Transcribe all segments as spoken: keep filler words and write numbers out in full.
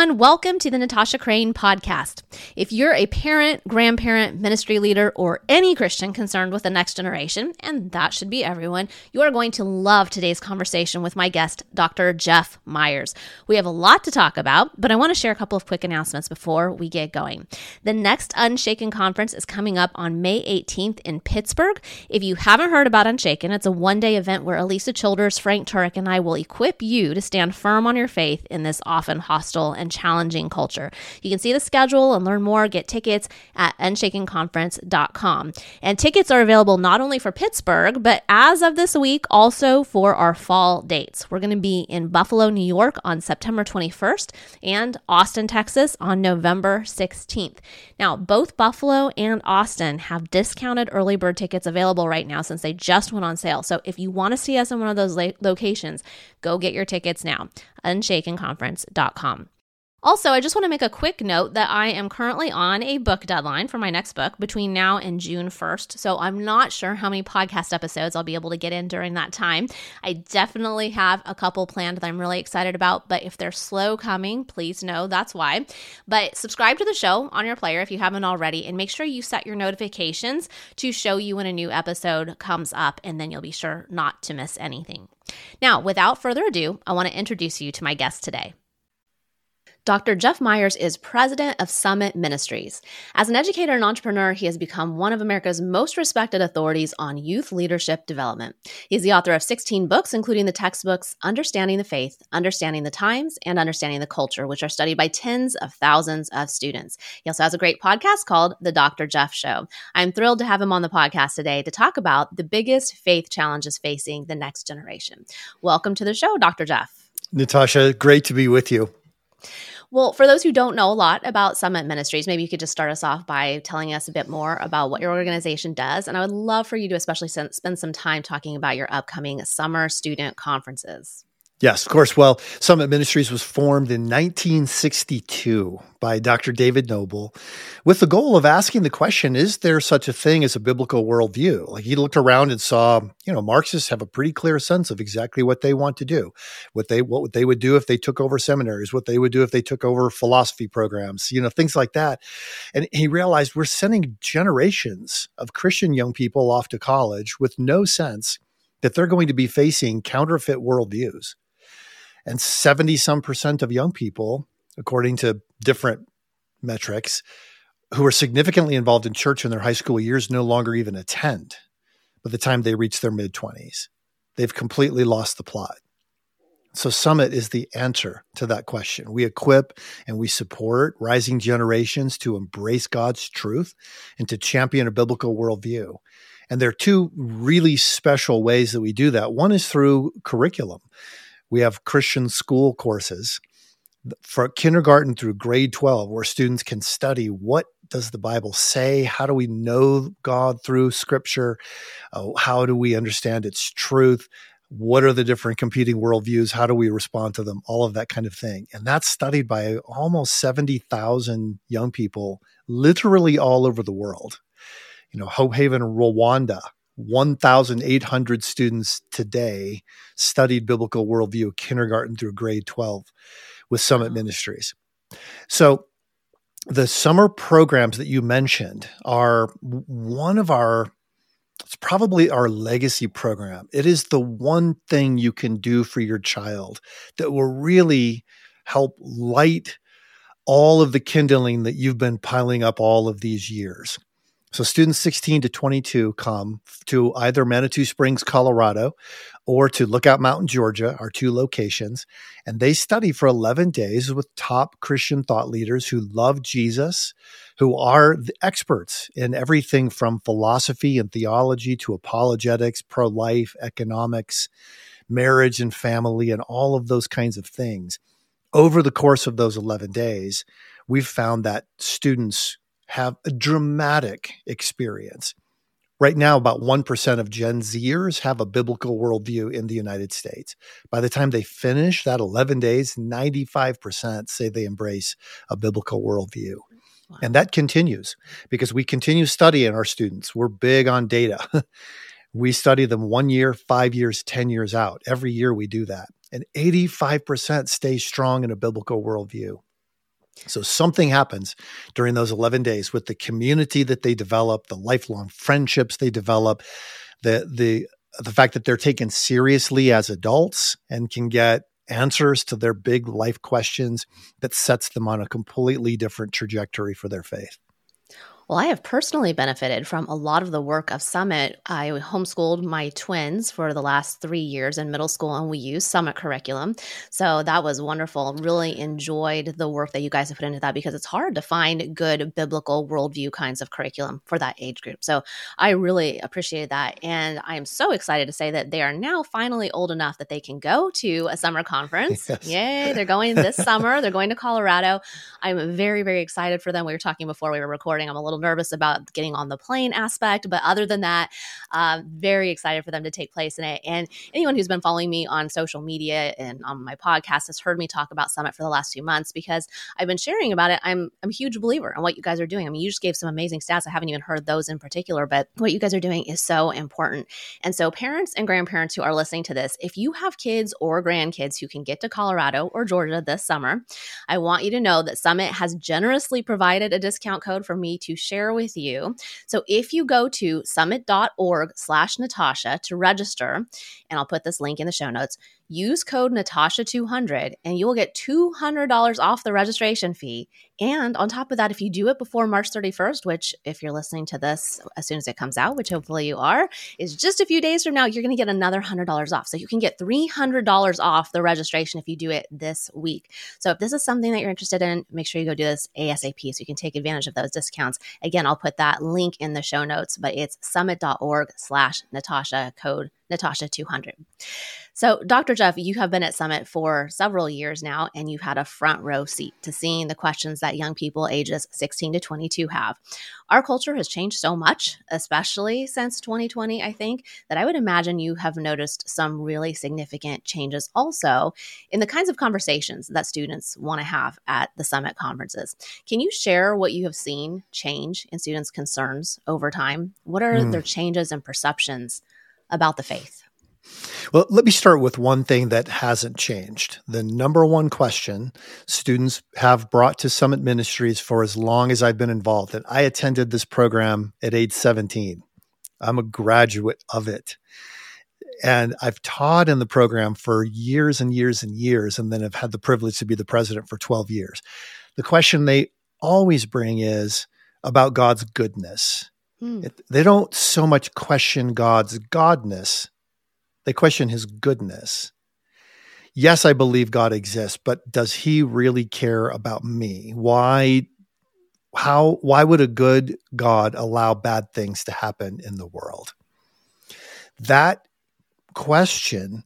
everyone. Welcome to the Natasha Crane podcast. If you're a parent, grandparent, ministry leader, or any Christian concerned with the next generation, and that should be everyone, you are going to love today's conversation with my guest, Doctor Jeff Myers. We have a lot to talk about, but I want to share a couple of quick announcements before we get going. The next Unshaken conference is coming up on May eighteenth in Pittsburgh. If you haven't heard about Unshaken, it's a one-day event where Elisa Childers, Frank Turek, and I will equip you to stand firm on your faith in this often hostile and challenging culture. You can see the schedule and learn more, get tickets at unshaken conference dot com. And tickets are available not only for Pittsburgh, but as of this week, also for our fall dates. We're going to be in Buffalo, New York on September twenty-first and Austin, Texas on November sixteenth. Now, both Buffalo and Austin have discounted early bird tickets available right now since they just went on sale. So if you want to see us in one of those lo- locations, go get your tickets now. unshaken conference dot com. Also, I just want to make a quick note that I am currently on a book deadline for my next book between now and June first, so I'm not sure how many podcast episodes I'll be able to get in during that time. I definitely have a couple planned that I'm really excited about, but if they're slow coming, please know that's why. But subscribe to the show on your player if you haven't already, and make sure you set your notifications to show you when a new episode comes up, and then you'll be sure not to miss anything. Now, without further ado, I want to introduce you to my guest today. Doctor Jeff Myers is president of Summit Ministries. As an educator and entrepreneur, he has become one of America's most respected authorities on youth leadership development. He's the author of sixteen books, including the textbooks Understanding the Faith, Understanding the Times, and Understanding the Culture, which are studied by tens of thousands of students. He also has a great podcast called The Doctor Jeff Show. I'm thrilled to have him on the podcast today to talk about the biggest faith challenges facing the next generation. Welcome to the show, Doctor Jeff. Natasha, great to be with you. Well, for those who don't know a lot about Summit Ministries, maybe you could just start us off by telling us a bit more about what your organization does. And I would love for you to especially spend some time talking about your upcoming summer student conferences. Yes, of course. Well, Summit Ministries was formed in nineteen sixty-two by Doctor David Noble with the goal of asking the question, is there such a thing as a biblical worldview? Like, he looked around and saw, you know, Marxists have a pretty clear sense of exactly what they want to do, what they what they would do if they took over seminaries, what they would do if they took over philosophy programs, you know, things like that. And he realized we're sending generations of Christian young people off to college with no sense that they're going to be facing counterfeit worldviews. And seventy some percent of young people, according to different metrics, who are significantly involved in church in their high school years no longer even attend by the time they reach their mid-twenties. They've completely lost the plot. So Summit is the answer to that question. We equip and we support rising generations to embrace God's truth and to champion a biblical worldview. And there are two really special ways that we do that. One is through curriculum. We have Christian school courses for kindergarten through grade twelve, where students can study what does the Bible say? How do we know God through Scripture? Uh, how do we understand its truth? What are the different competing worldviews? How do we respond to them? All of that kind of thing. And that's studied by almost seventy thousand young people, literally all over the world. You know, Hope Haven, Rwanda, one thousand eight hundred students today studied biblical worldview, kindergarten through grade twelve, with Summit Ministries. So the summer programs that you mentioned are one of our, it's probably our legacy program. It is the one thing you can do for your child that will really help light all of the kindling that you've been piling up all of these years. So students sixteen to twenty-two come to either Manitou Springs, Colorado, or to Lookout Mountain, Georgia, our two locations, and they study for eleven days with top Christian thought leaders who love Jesus, who are the experts in everything from philosophy and theology to apologetics, pro-life, economics, marriage and family, and all of those kinds of things. Over the course of those eleven days, we've found that students have a dramatic experience. Right now, about one percent of Gen Zers have a biblical worldview in the United States. By the time they finish that eleven days, ninety-five percent say they embrace a biblical worldview. Wow. And that continues because we continue studying our students. We're big on data. We study them one year, five years, ten years out. Every year we do that. And eighty-five percent stay strong in a biblical worldview. So something happens during those eleven days with the community that they develop, the lifelong friendships they develop, the the the fact that they're taken seriously as adults and can get answers to their big life questions that sets them on a completely different trajectory for their faith. Well, I have personally benefited from a lot of the work of Summit. I homeschooled my twins for the last three years in middle school, and we used Summit curriculum. So that was wonderful. Really enjoyed the work that you guys have put into that because it's hard to find good biblical worldview kinds of curriculum for that age group. So I really appreciated that. And I am so excited to say that they are now finally old enough that they can go to a summer conference. Yes. Yay, they're going this summer. They're going to Colorado. I'm very, very excited for them. We were talking before we were recording. I'm a little nervous about getting on the plane aspect, but other than that, uh, very excited for them to take place in it. And anyone who's been following me on social media and on my podcast has heard me talk about Summit for the last few months because I've been sharing about it. I'm, I'm a huge believer in what you guys are doing. I mean, you just gave some amazing stats. I haven't even heard those in particular, but what you guys are doing is so important. And so parents and grandparents who are listening to this, if you have kids or grandkids who can get to Colorado or Georgia this summer, I want you to know that Summit has generously provided a discount code for me to share with you. So if you go to summit.org slash Natasha to register, and I'll put this link in the show notes, use code Natasha two hundred and you will get two hundred dollars off the registration fee. And on top of that, if you do it before March thirty-first, which if you're listening to this as soon as it comes out, which hopefully you are, is just a few days from now, you're going to get another one hundred dollars off. So you can get three hundred dollars off the registration if you do it this week. So if this is something that you're interested in, make sure you go do this ASAP so you can take advantage of those discounts. Again, I'll put that link in the show notes, but it's summit.org slash Natasha, code Natasha two hundred. So Doctor Jeff, you have been at Summit for several years now, and you've had a front row seat to seeing the questions that young people ages sixteen to twenty-two have. Our culture has changed so much, especially since twenty twenty, I think, that I would imagine you have noticed some really significant changes also in the kinds of conversations that students want to have at the Summit conferences. Can you share what you have seen change in students' concerns over time? What are mm. their changes and perceptions about the faith? Well, let me start with one thing that hasn't changed. The number one question students have brought to Summit Ministries for as long as I've been involved, and I attended this program at age seventeen. I'm a graduate of it. And I've taught in the program for years and years and years, and then I've had the privilege to be the president for twelve years. The question they always bring is about God's goodness. Hmm. It, they don't so much question God's godness. They question his goodness. Yes, I believe God exists, but does he really care about me? Why, how, why would a good God allow bad things to happen in the world? That question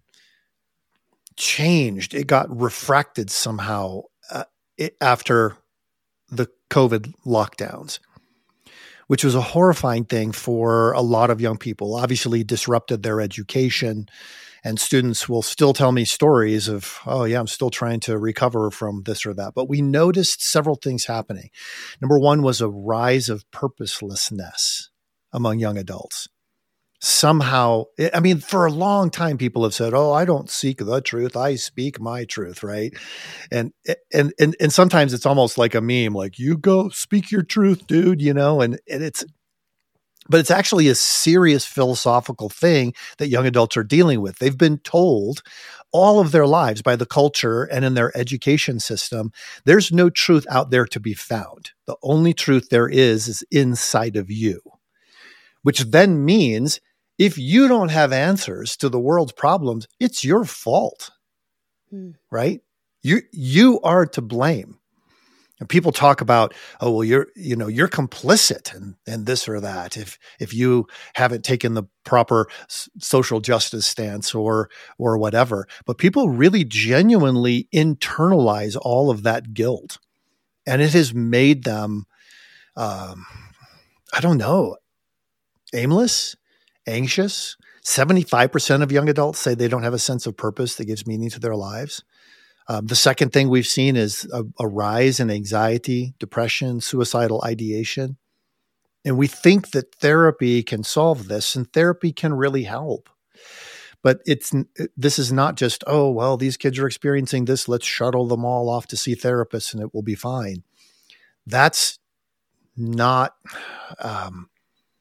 changed. It got refracted somehow uh, it, after the COVID lockdowns, which was a horrifying thing for a lot of young people, obviously disrupted their education. And students will still tell me stories of, oh yeah, I'm still trying to recover from this or that. But we noticed several things happening. Number one was a rise of purposelessness among young adults. Somehow, I mean, for a long time, people have said, oh, I don't seek the truth. I speak my truth, right? And, and, and, and sometimes it's almost like a meme, like, you go speak your truth, dude, you know, and, and it's, but it's actually a serious philosophical thing that young adults are dealing with. They've been told all of their lives by the culture and in their education system, there's no truth out there to be found. The only truth there is, is inside of you, which then means if you don't have answers to the world's problems, it's your fault, hmm. right? You you are to blame. And people talk about, oh, well, you're you know you're complicit in, in this or that if if you haven't taken the proper s- social justice stance or or whatever. But people really genuinely internalize all of that guilt, and it has made them, um, I don't know, aimless, anxious. seventy-five percent of young adults say they don't have a sense of purpose that gives meaning to their lives. Um, the second thing we've seen is a, a rise in anxiety, depression, suicidal ideation. And we think that therapy can solve this, and therapy can really help. But it's this is not just, oh, well, these kids are experiencing this. Let's shuttle them all off to see therapists and it will be fine. That's not, um,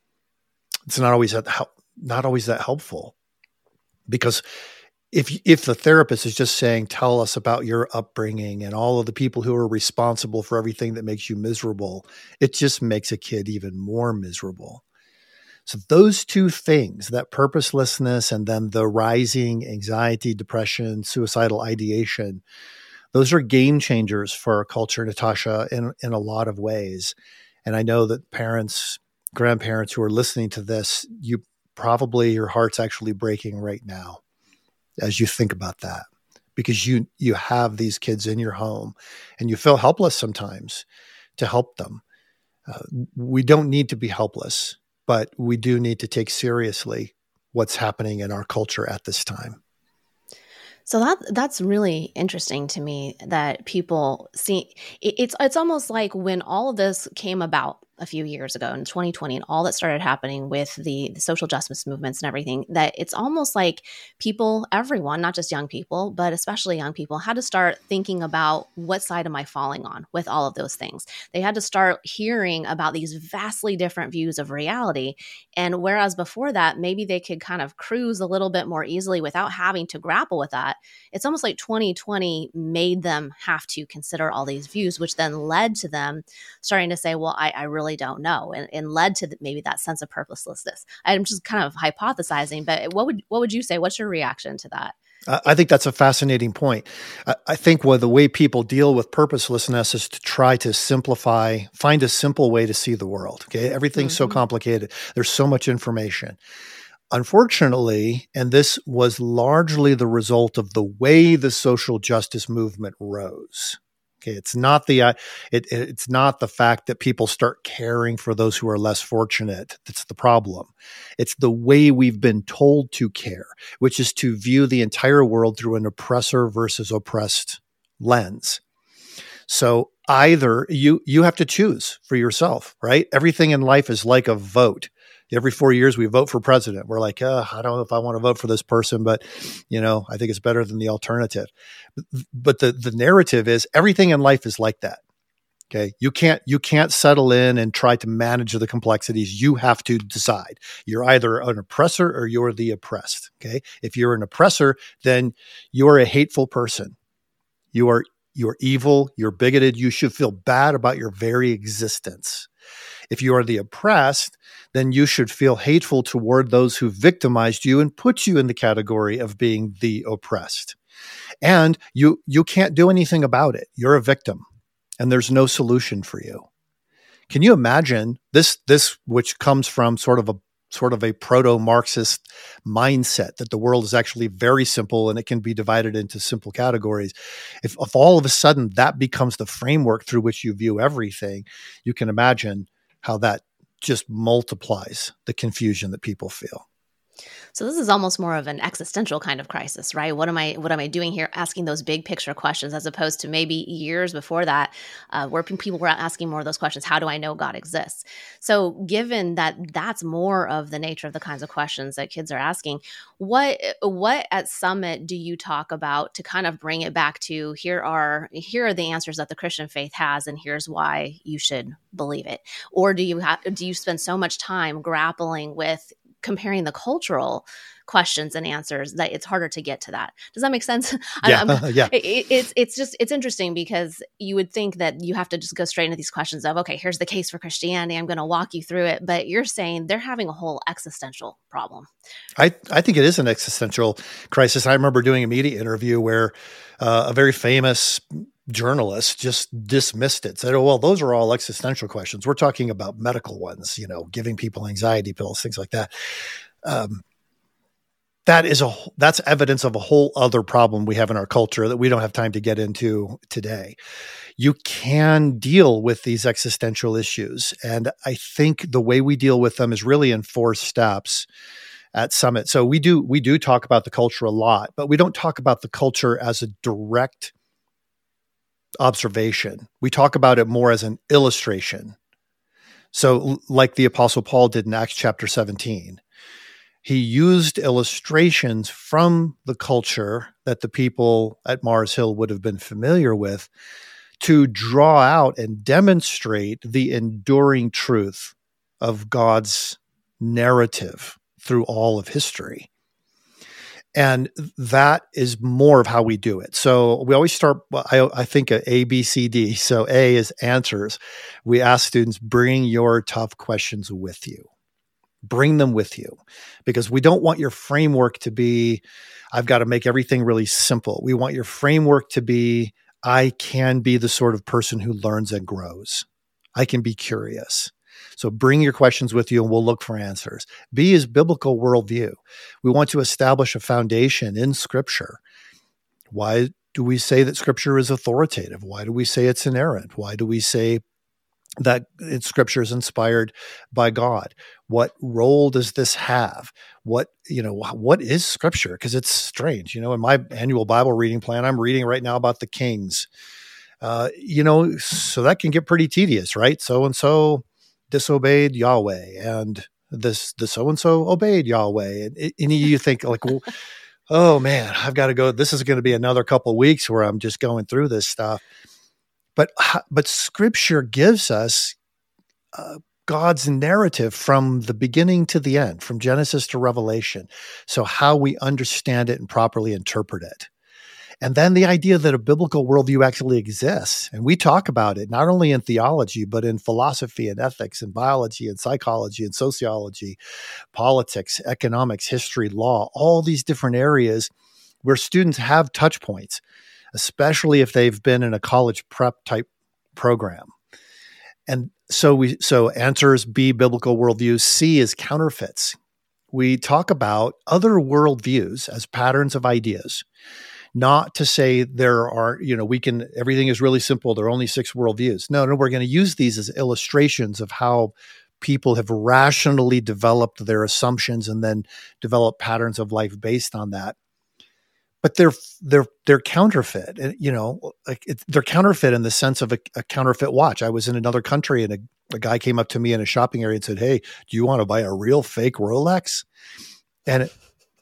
it's not always that help, not always that helpful, because if if the therapist is just saying, tell us about your upbringing and all of the people who are responsible for everything that makes you miserable, it just makes a kid even more miserable. So those two things, that purposelessness and then the rising anxiety, depression, suicidal ideation, those are game changers for our culture, Natasha, in, in a lot of ways. And I know that parents, grandparents who are listening to this, you probably, your heart's actually breaking right now as you think about that, because you you have these kids in your home and you feel helpless sometimes to help them. Uh, we don't need to be helpless, but we do need to take seriously what's happening in our culture at this time. So that that's really interesting to me that people see it, it's it's almost like when all of this came about a few years ago in twenty twenty and all that started happening with the, the social justice movements and everything, that it's almost like people, everyone, not just young people, but especially young people, had to start thinking about what side am I falling on with all of those things. They had to start hearing about these vastly different views of reality. And whereas before that, maybe they could kind of cruise a little bit more easily without having to grapple with that, it's almost like twenty twenty made them have to consider all these views, which then led to them starting to say, well, I, I really don't know, and, and led to the, maybe that sense of purposelessness. I'm just kind of hypothesizing, but what would what would you say? What's your reaction to that? I think that's a fascinating point. I think well, the way people deal with purposelessness is to try to simplify, find a simple way to see the world. Okay, everything's mm-hmm. so complicated. There's so much information. Unfortunately, and this was largely the result of the way the social justice movement rose. Okay, it's not the uh, it, it's not the fact that people start caring for those who are less fortunate that's the problem. It's the way we've been told to care, which is to view the entire world through an oppressor versus oppressed lens. So either you you have to choose for yourself, right? Everything in life is like a vote. Every four years we vote for president. We're like, uh, I don't know if I want to vote for this person, but you know, I think it's better than the alternative. But the the narrative is everything in life is like that. Okay, you can't you can't settle in and try to manage the complexities. You have to decide. You're either an oppressor or you're the oppressed. Okay, if you're an oppressor, then you're a hateful person. You are you're evil. You're bigoted. You should feel bad about your very existence. If you are the oppressed, then you should feel hateful toward those who victimized you and put you in the category of being the oppressed. And you you can't do anything about it. You're a victim, and there's no solution for you. Can you imagine this, this which comes from sort of a sort of a proto-Marxist mindset that the world is actually very simple and it can be divided into simple categories. If, if all of a sudden that becomes the framework through which you view everything, you can imagine how that just multiplies the confusion that people feel. So this is almost more of an existential kind of crisis, right? What am I what am I doing here? Asking those big picture questions, as opposed to maybe years before that, uh, where people were asking more of those questions. How do I know God exists? So given that that's more of the nature of the kinds of questions that kids are asking, what what at Summit do you talk about to kind of bring it back to here are here are the answers that the Christian faith has, and here's why you should believe it? Or do you have do you spend so much time grappling with comparing the cultural questions and answers that it's harder to get to that? Does that make sense? Yeah, I'm, yeah. It, it's it's just it's interesting because you would think that you have to just go straight into these questions of, okay, here's the case for Christianity. I'm going to walk you through it, but you're saying they're having a whole existential problem. I I think it is an existential crisis. I remember doing a media interview where uh, a very famous journalist just dismissed it, said, oh, well, those are all existential questions. We're talking about medical ones, you know, giving people anxiety pills, things like that. Um, that is a, that's evidence of a whole other problem we have in our culture that we don't have time to get into today. You can deal with these existential issues. And I think the way we deal with them is really in four steps at Summit. So we do, we do talk about the culture a lot, but we don't talk about the culture as a direct observation. We talk about it more as an illustration. So like the Apostle Paul did in Acts chapter seventeen, He used illustrations from the culture that the people at Mars Hill would have been familiar with to draw out and demonstrate the enduring truth of God's narrative through all of history. And that is more of how we do it. So we always start, I, I think, a A, B, C, D. So A is answers. We ask students, bring your tough questions with you. Bring them with you, because we don't want your framework to be, I've got to make everything really simple. We want your framework to be, I can be the sort of person who learns and grows. I can be curious. So bring your questions with you and we'll look for answers. B is biblical worldview. We want to establish a foundation in Scripture. Why do we say that Scripture is authoritative? Why do we say it's inerrant? Why do we say that Scripture is inspired by God? What role does this have? What, you know, what is Scripture? Because it's strange. You know, in my annual Bible reading plan, I'm reading right now about the kings. Uh, you know, so that can get pretty tedious, right? So-and-so disobeyed Yahweh, and this, the so-and-so obeyed Yahweh. And, and you think like, well, oh man, I've got to go. This is going to be another couple of weeks where I'm just going through this stuff. But, but Scripture gives us uh, God's narrative from the beginning to the end, from Genesis to Revelation. So how we understand it and properly interpret it. And then the idea that a biblical worldview actually exists. And we talk about it not only in theology, but in philosophy and ethics and biology and psychology and sociology, politics, economics, history, law, all these different areas where students have touch points, especially if they've been in a college prep type program. And so we, so answers B, biblical worldview. C is counterfeits. We talk about other worldviews as patterns of ideas. Not to say there are, you know, we can, everything is really simple. There are only six worldviews. No, no, we're going to use these as illustrations of how people have rationally developed their assumptions and then developed patterns of life based on that. But they're they're they're counterfeit, you know, like it, they're counterfeit in the sense of a, a counterfeit watch. I was in another country and a, a guy came up to me in a shopping area and said, "Hey, do you want to buy a real fake Rolex?" And it,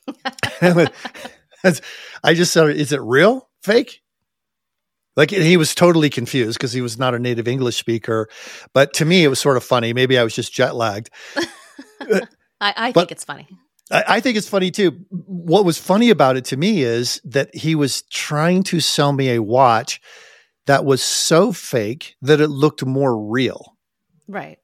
and it, I just said, "Is it real? Fake?" Like, and he was totally confused because he was not a native English speaker. But to me, it was sort of funny. Maybe I was just jet lagged. I, I but, think it's funny. I, I think it's funny too. What was funny about it to me is that he was trying to sell me a watch that was so fake that it looked more real. Right.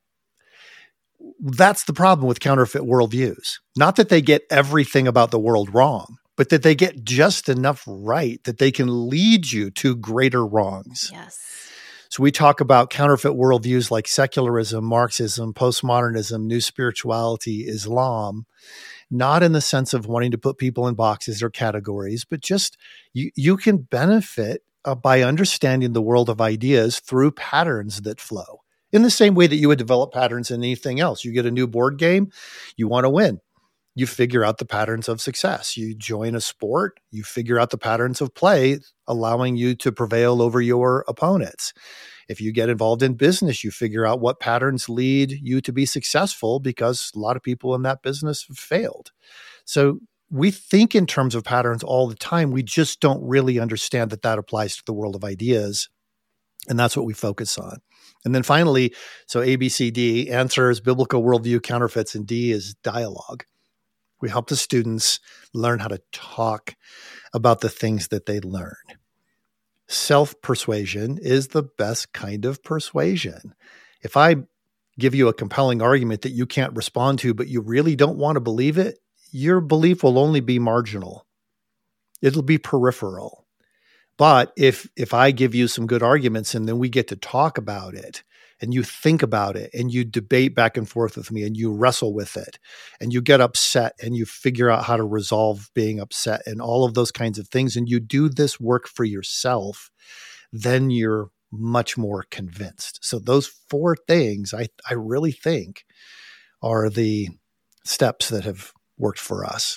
That's the problem with counterfeit worldviews. Not that they get everything about the world wrong, but that they get just enough right that they can lead you to greater wrongs. Yes. So we talk about counterfeit worldviews like secularism, Marxism, postmodernism, new spirituality, Islam, not in the sense of wanting to put people in boxes or categories, but just you, you can benefit uh, by understanding the world of ideas through patterns that flow. In the same way that you would develop patterns in anything else. You get a new board game, you want to win. You figure out the patterns of success. You join a sport, you figure out the patterns of play, allowing you to prevail over your opponents. If you get involved in business, you figure out what patterns lead you to be successful because a lot of people in that business have failed. So we think in terms of patterns all the time. We just don't really understand that that applies to the world of ideas. And that's what we focus on. And then finally, so A, B, C, D, answers, biblical worldview, counterfeits, and D is dialogue. We help the students learn how to talk about the things that they learn. Self-persuasion is the best kind of persuasion. If I give you a compelling argument that you can't respond to, but you really don't want to believe it, your belief will only be marginal. It'll be peripheral. But if if I give you some good arguments and then we get to talk about it and you think about it and you debate back and forth with me and you wrestle with it and you get upset and you figure out how to resolve being upset and all of those kinds of things, and you do this work for yourself, then you're much more convinced. So those four things I, I really think are the steps that have worked for us.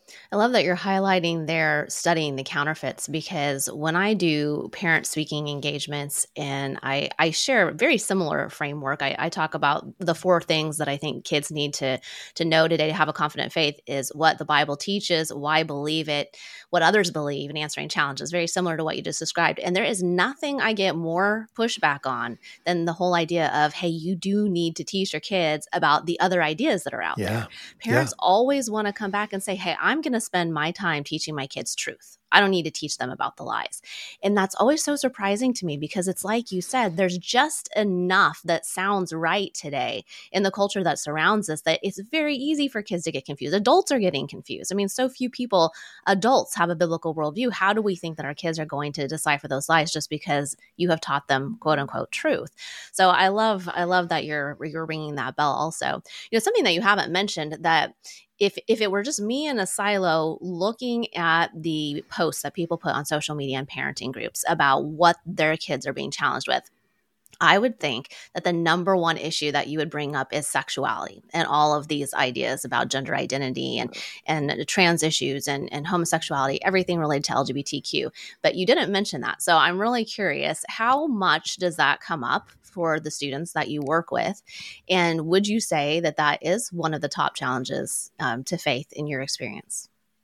I love that you're highlighting there studying the counterfeits, because when I do parent speaking engagements and I, I share a very similar framework, I, I talk about the four things that I think kids need to, to know today to have a confident faith is what the Bible teaches, why believe it, what others believe, and answering challenges, very similar to what you just described. And there is nothing I get more pushback on than the whole idea of, hey, you do need to teach your kids about the other ideas that are out Yeah. there. Parents Yeah. always want to come back and say, hey, I'm going to spend my time teaching my kids truth. I don't need to teach them about the lies. And that's always so surprising to me, because it's like you said, there's just enough that sounds right today in the culture that surrounds us that it's very easy for kids to get confused. Adults are getting confused. I mean, so few people, adults, have a biblical worldview. How do we think that our kids are going to decipher those lies just because you have taught them quote unquote truth? So I love, I love that you're, you're ringing that bell also. You know, something that you haven't mentioned that If if it were just me in a silo looking at the posts that people put on social media and parenting groups about what their kids are being challenged with, I would think that the number one issue that you would bring up is sexuality and all of these ideas about gender identity and, and trans issues and, and homosexuality, everything related to L G B T Q. But you didn't mention that. So I'm really curious, how much does that come up for the students that you work with? And would you say that that is one of the top challenges um, to faith in your experience?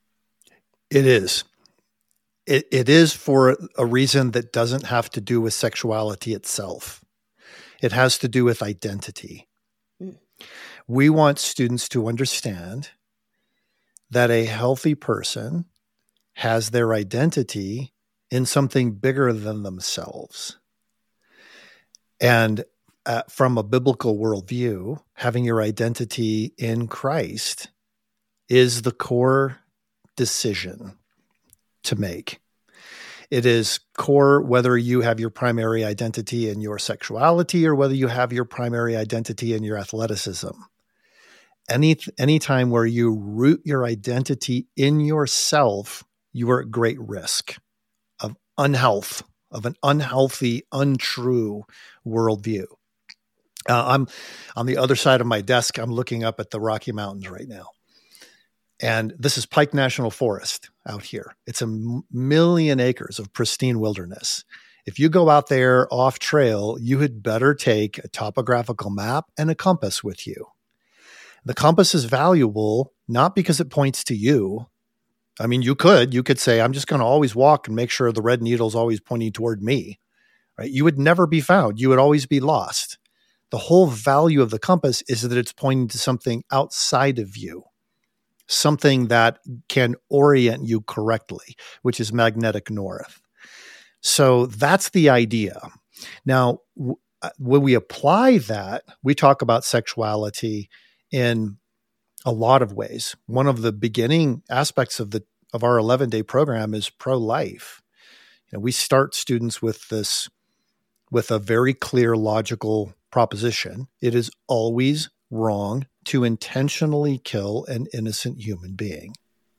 It is. It, it is for a reason that doesn't have to do with sexuality itself. It has to do with identity. Mm. We want students to understand that a healthy person has their identity in something bigger than themselves. And uh, from a biblical worldview, having your identity in Christ is the core decision to make. It is core whether you have your primary identity in your sexuality or whether you have your primary identity in your athleticism. Any any time where you root your identity in yourself, you are at great risk of unhealth, of an unhealthy, untrue worldview. Uh, I'm on the other side of my desk. I'm looking up at the Rocky Mountains right now. And this is Pike National Forest out here. It's a m- million acres of pristine wilderness. If you go out there off trail, you had better take a topographical map and a compass with you. The compass is valuable not because it points to you. I mean, you could, you could say, I'm just going to always walk and make sure the red needle is always pointing toward me, right? You would never be found. You would always be lost. The whole value of the compass is that it's pointing to something outside of you, something that can orient you correctly, which is magnetic north. So that's the idea. Now, w- when we apply that, we talk about sexuality in a lot of ways. One of the beginning aspects of the of our eleven-day program is pro-life. You know, we start students with this, with a very clear logical proposition. It is always wrong to intentionally kill an innocent human being.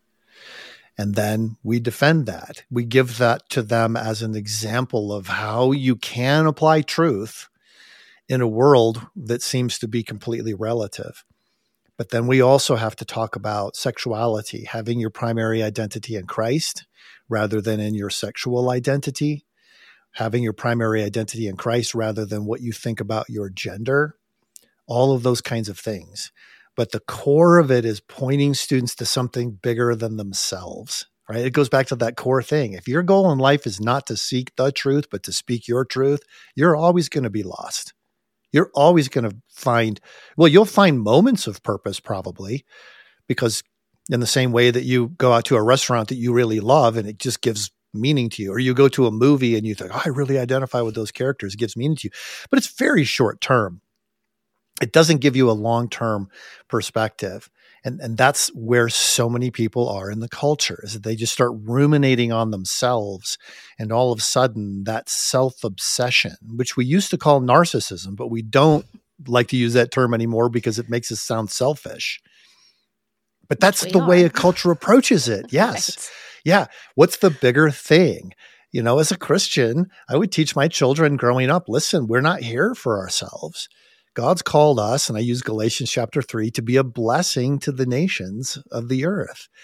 And then we defend that. We give that to them as an example of how you can apply truth in a world that seems to be completely relative. But then we also have to talk about sexuality, having your primary identity in Christ rather than in your sexual identity, having your primary identity in Christ rather than what you think about your gender, all of those kinds of things. But the core of it is pointing students to something bigger than themselves, right? It goes back to that core thing. If your goal in life is not to seek the truth, but to speak your truth, you're always going to be lost. You're always going to find, well, you'll find moments of purpose probably, because in the same way that you go out to a restaurant that you really love and it just gives meaning to you, or you go to a movie and you think, oh, I really identify with those characters, it gives meaning to you. But it's very short term. It doesn't give you a long-term perspective. And, and that's where so many people are in the culture, is that they just start ruminating on themselves. And all of a sudden that self-obsession, which we used to call narcissism, but we don't like to use that term anymore because it makes us sound selfish. But that's we the are. way a culture approaches it. Yes. Right. Yeah. What's the bigger thing? You know, as a Christian, I would teach my children growing up, listen, we're not here for ourselves. God's called us, and I use Galatians chapter three, to be a blessing to the nations of the earth.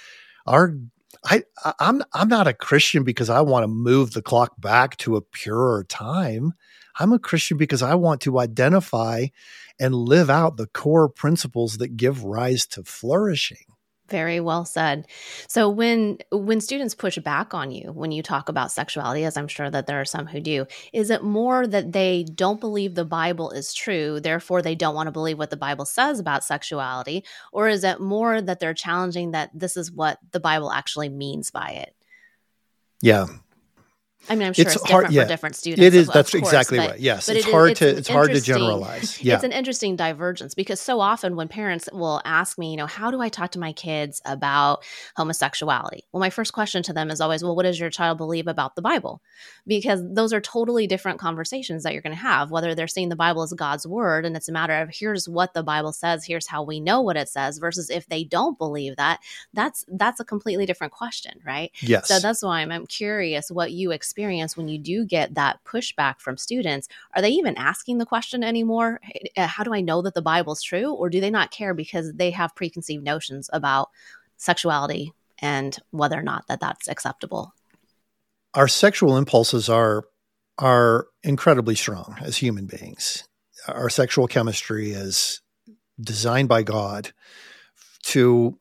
Our I I'm I'm not a Christian because I want to move the clock back to a purer time. I'm a Christian because I want to identify and live out the core principles that give rise to flourishing. Very well said. So when when students push back on you, when you talk about sexuality, as I'm sure that there are some who do, is it more that they don't believe the Bible is true, therefore they don't want to believe what the Bible says about sexuality? Or is it more that they're challenging that this is what the Bible actually means by it? Yeah. I mean, I'm sure It's it's, hard- different yeah. for different students. It is. of- That's of course, exactly but- right. Yes. but It's it is- hard it's to, an it's hard to interesting- generalize. Yeah. It's an interesting divergence because so often when parents will ask me, you know, how do I talk to my kids about homosexuality? Well, my first question to them is always, well, what does your child believe about the Bible? Because those are totally different conversations that you're going to have, whether they're seeing the Bible as God's word and it's a matter of here's what the Bible says, here's how we know what it says, versus if they don't believe that, that's that's a completely different question, right? Yes. So that's why I'm, I'm curious what you experience when you do get that pushback from students. Are they even asking the question anymore? Uh, How do I know that the Bible's true? Or do they not care because they have preconceived notions about sexuality and whether or not that that's acceptable? Our sexual impulses are are incredibly strong as human beings. Our sexual chemistry is designed by God to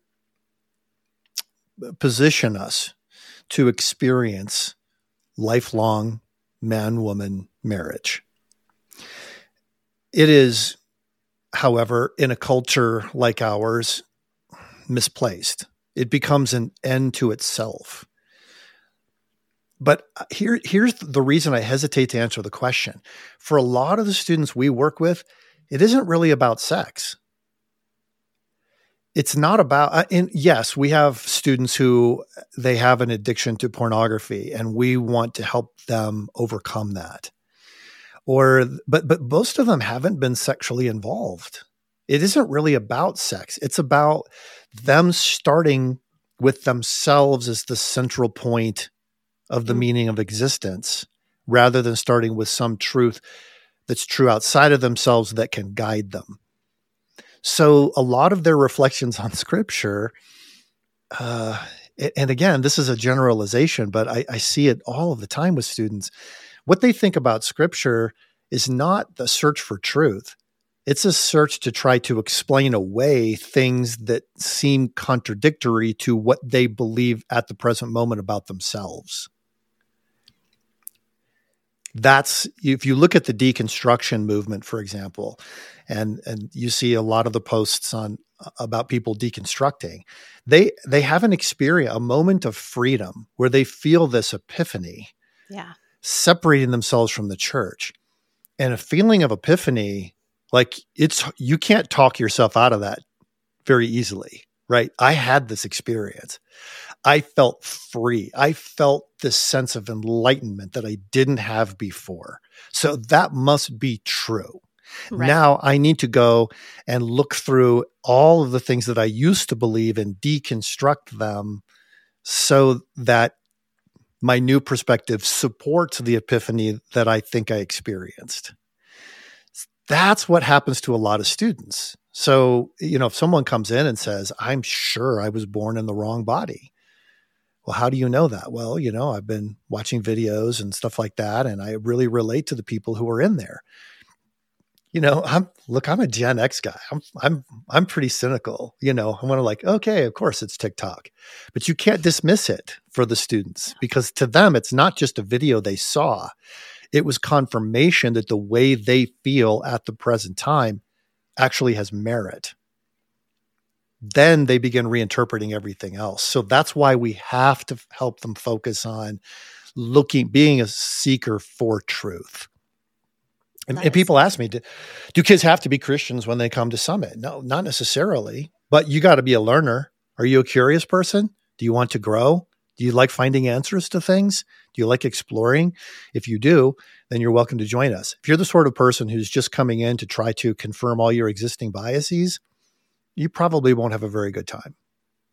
position us to experience lifelong man-woman marriage. It is, however, in a culture like ours, misplaced. It becomes an end to itself. But here, here's the reason I hesitate to answer the question. For a lot of the students we work with, it isn't really about sex. It's not about, uh, and yes, we have students who they have an addiction to pornography and we want to help them overcome that. Or, but, but most of them haven't been sexually involved. It isn't really about sex. It's about them starting with themselves as the central point of the mm-hmm. meaning of existence, rather than starting with some truth that's true outside of themselves that can guide them. So a lot of their reflections on scripture, uh, and again, this is a generalization, but I, I see it all of the time with students. What they think about scripture is not the search for truth. It's a search to try to explain away things that seem contradictory to what they believe at the present moment about themselves. That's, if you look at the deconstruction movement, for example, and, and you see a lot of the posts on about people deconstructing, they, they have an experience, a moment of freedom where they feel this epiphany, yeah, separating themselves from the church, and a feeling of epiphany. Like it's, you can't talk yourself out of that very easily, right? I had this experience. I felt free. I felt this sense of enlightenment that I didn't have before. So that must be true. Right. Now I need to go and look through all of the things that I used to believe and deconstruct them so that my new perspective supports the epiphany that I think I experienced. That's what happens to a lot of students. So, you know, if someone comes in and says, I'm sure I was born in the wrong body. Well, how do you know that? Well, you know, I've been watching videos and stuff like that, and I really relate to the people who are in there. You know, I'm look, I'm a Gen X guy. I'm I'm I'm pretty cynical. You know, I want to like, okay, of course it's TikTok. But you can't dismiss it for the students because to them it's not just a video they saw. It was confirmation that the way they feel at the present time actually has merit. Then they begin reinterpreting everything else. So that's why we have to help them focus on looking, being a seeker for truth. And, and people ask me, do, do kids have to be Christians when they come to Summit? No, not necessarily, but you got to be a learner. Are you a curious person? Do you want to grow? Do you like finding answers to things? Do you like exploring? If you do, then you're welcome to join us. If you're the sort of person who's just coming in to try to confirm all your existing biases, you probably won't have a very good time.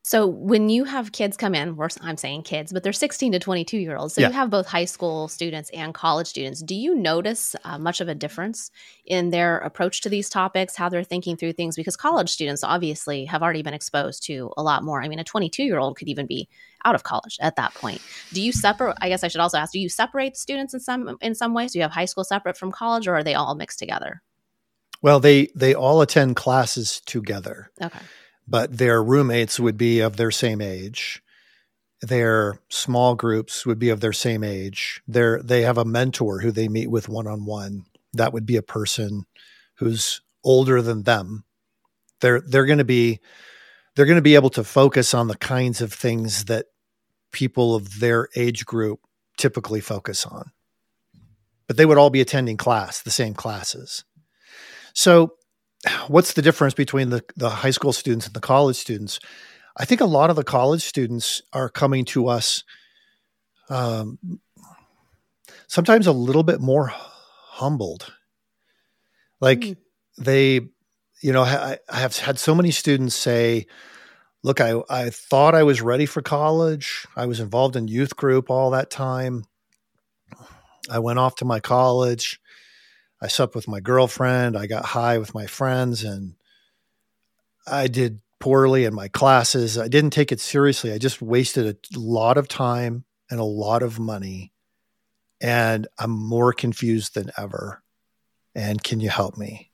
So when you have kids come in, or I'm saying kids, but they're sixteen to twenty-two year olds. So Yeah. you have both high school students and college students. Do you notice uh, much of a difference in their approach to these topics, how they're thinking through things? Because college students obviously have already been exposed to a lot more. I mean, a twenty-two year old could even be out of college at that point. Do you separate, I guess I should also ask, do you separate students in some, in some ways? Do you have high school separate from college, or are they all mixed together? Well, they, they all attend classes together. Okay. But their roommates would be of their same age. Their small groups would be of their same age. They're, they have a mentor who they meet with one-on-one. That would be a person who's older than them. They're, they're going to be, they're going to be able to focus on the kinds of things that people of their age group typically focus on. But they would all be attending class, the same classes. So what's the difference between the, the high school students and the college students? I think a lot of the college students are coming to us um, sometimes a little bit more humbled. Like mm. they, you know, I, I have had so many students say, look, I, I thought I was ready for college. I was involved in youth group all that time. I went off to my college. I slept with my girlfriend. I got high with my friends, and I did poorly in my classes. I didn't take it seriously. I just wasted a lot of time and a lot of money, and I'm more confused than ever. And can you help me?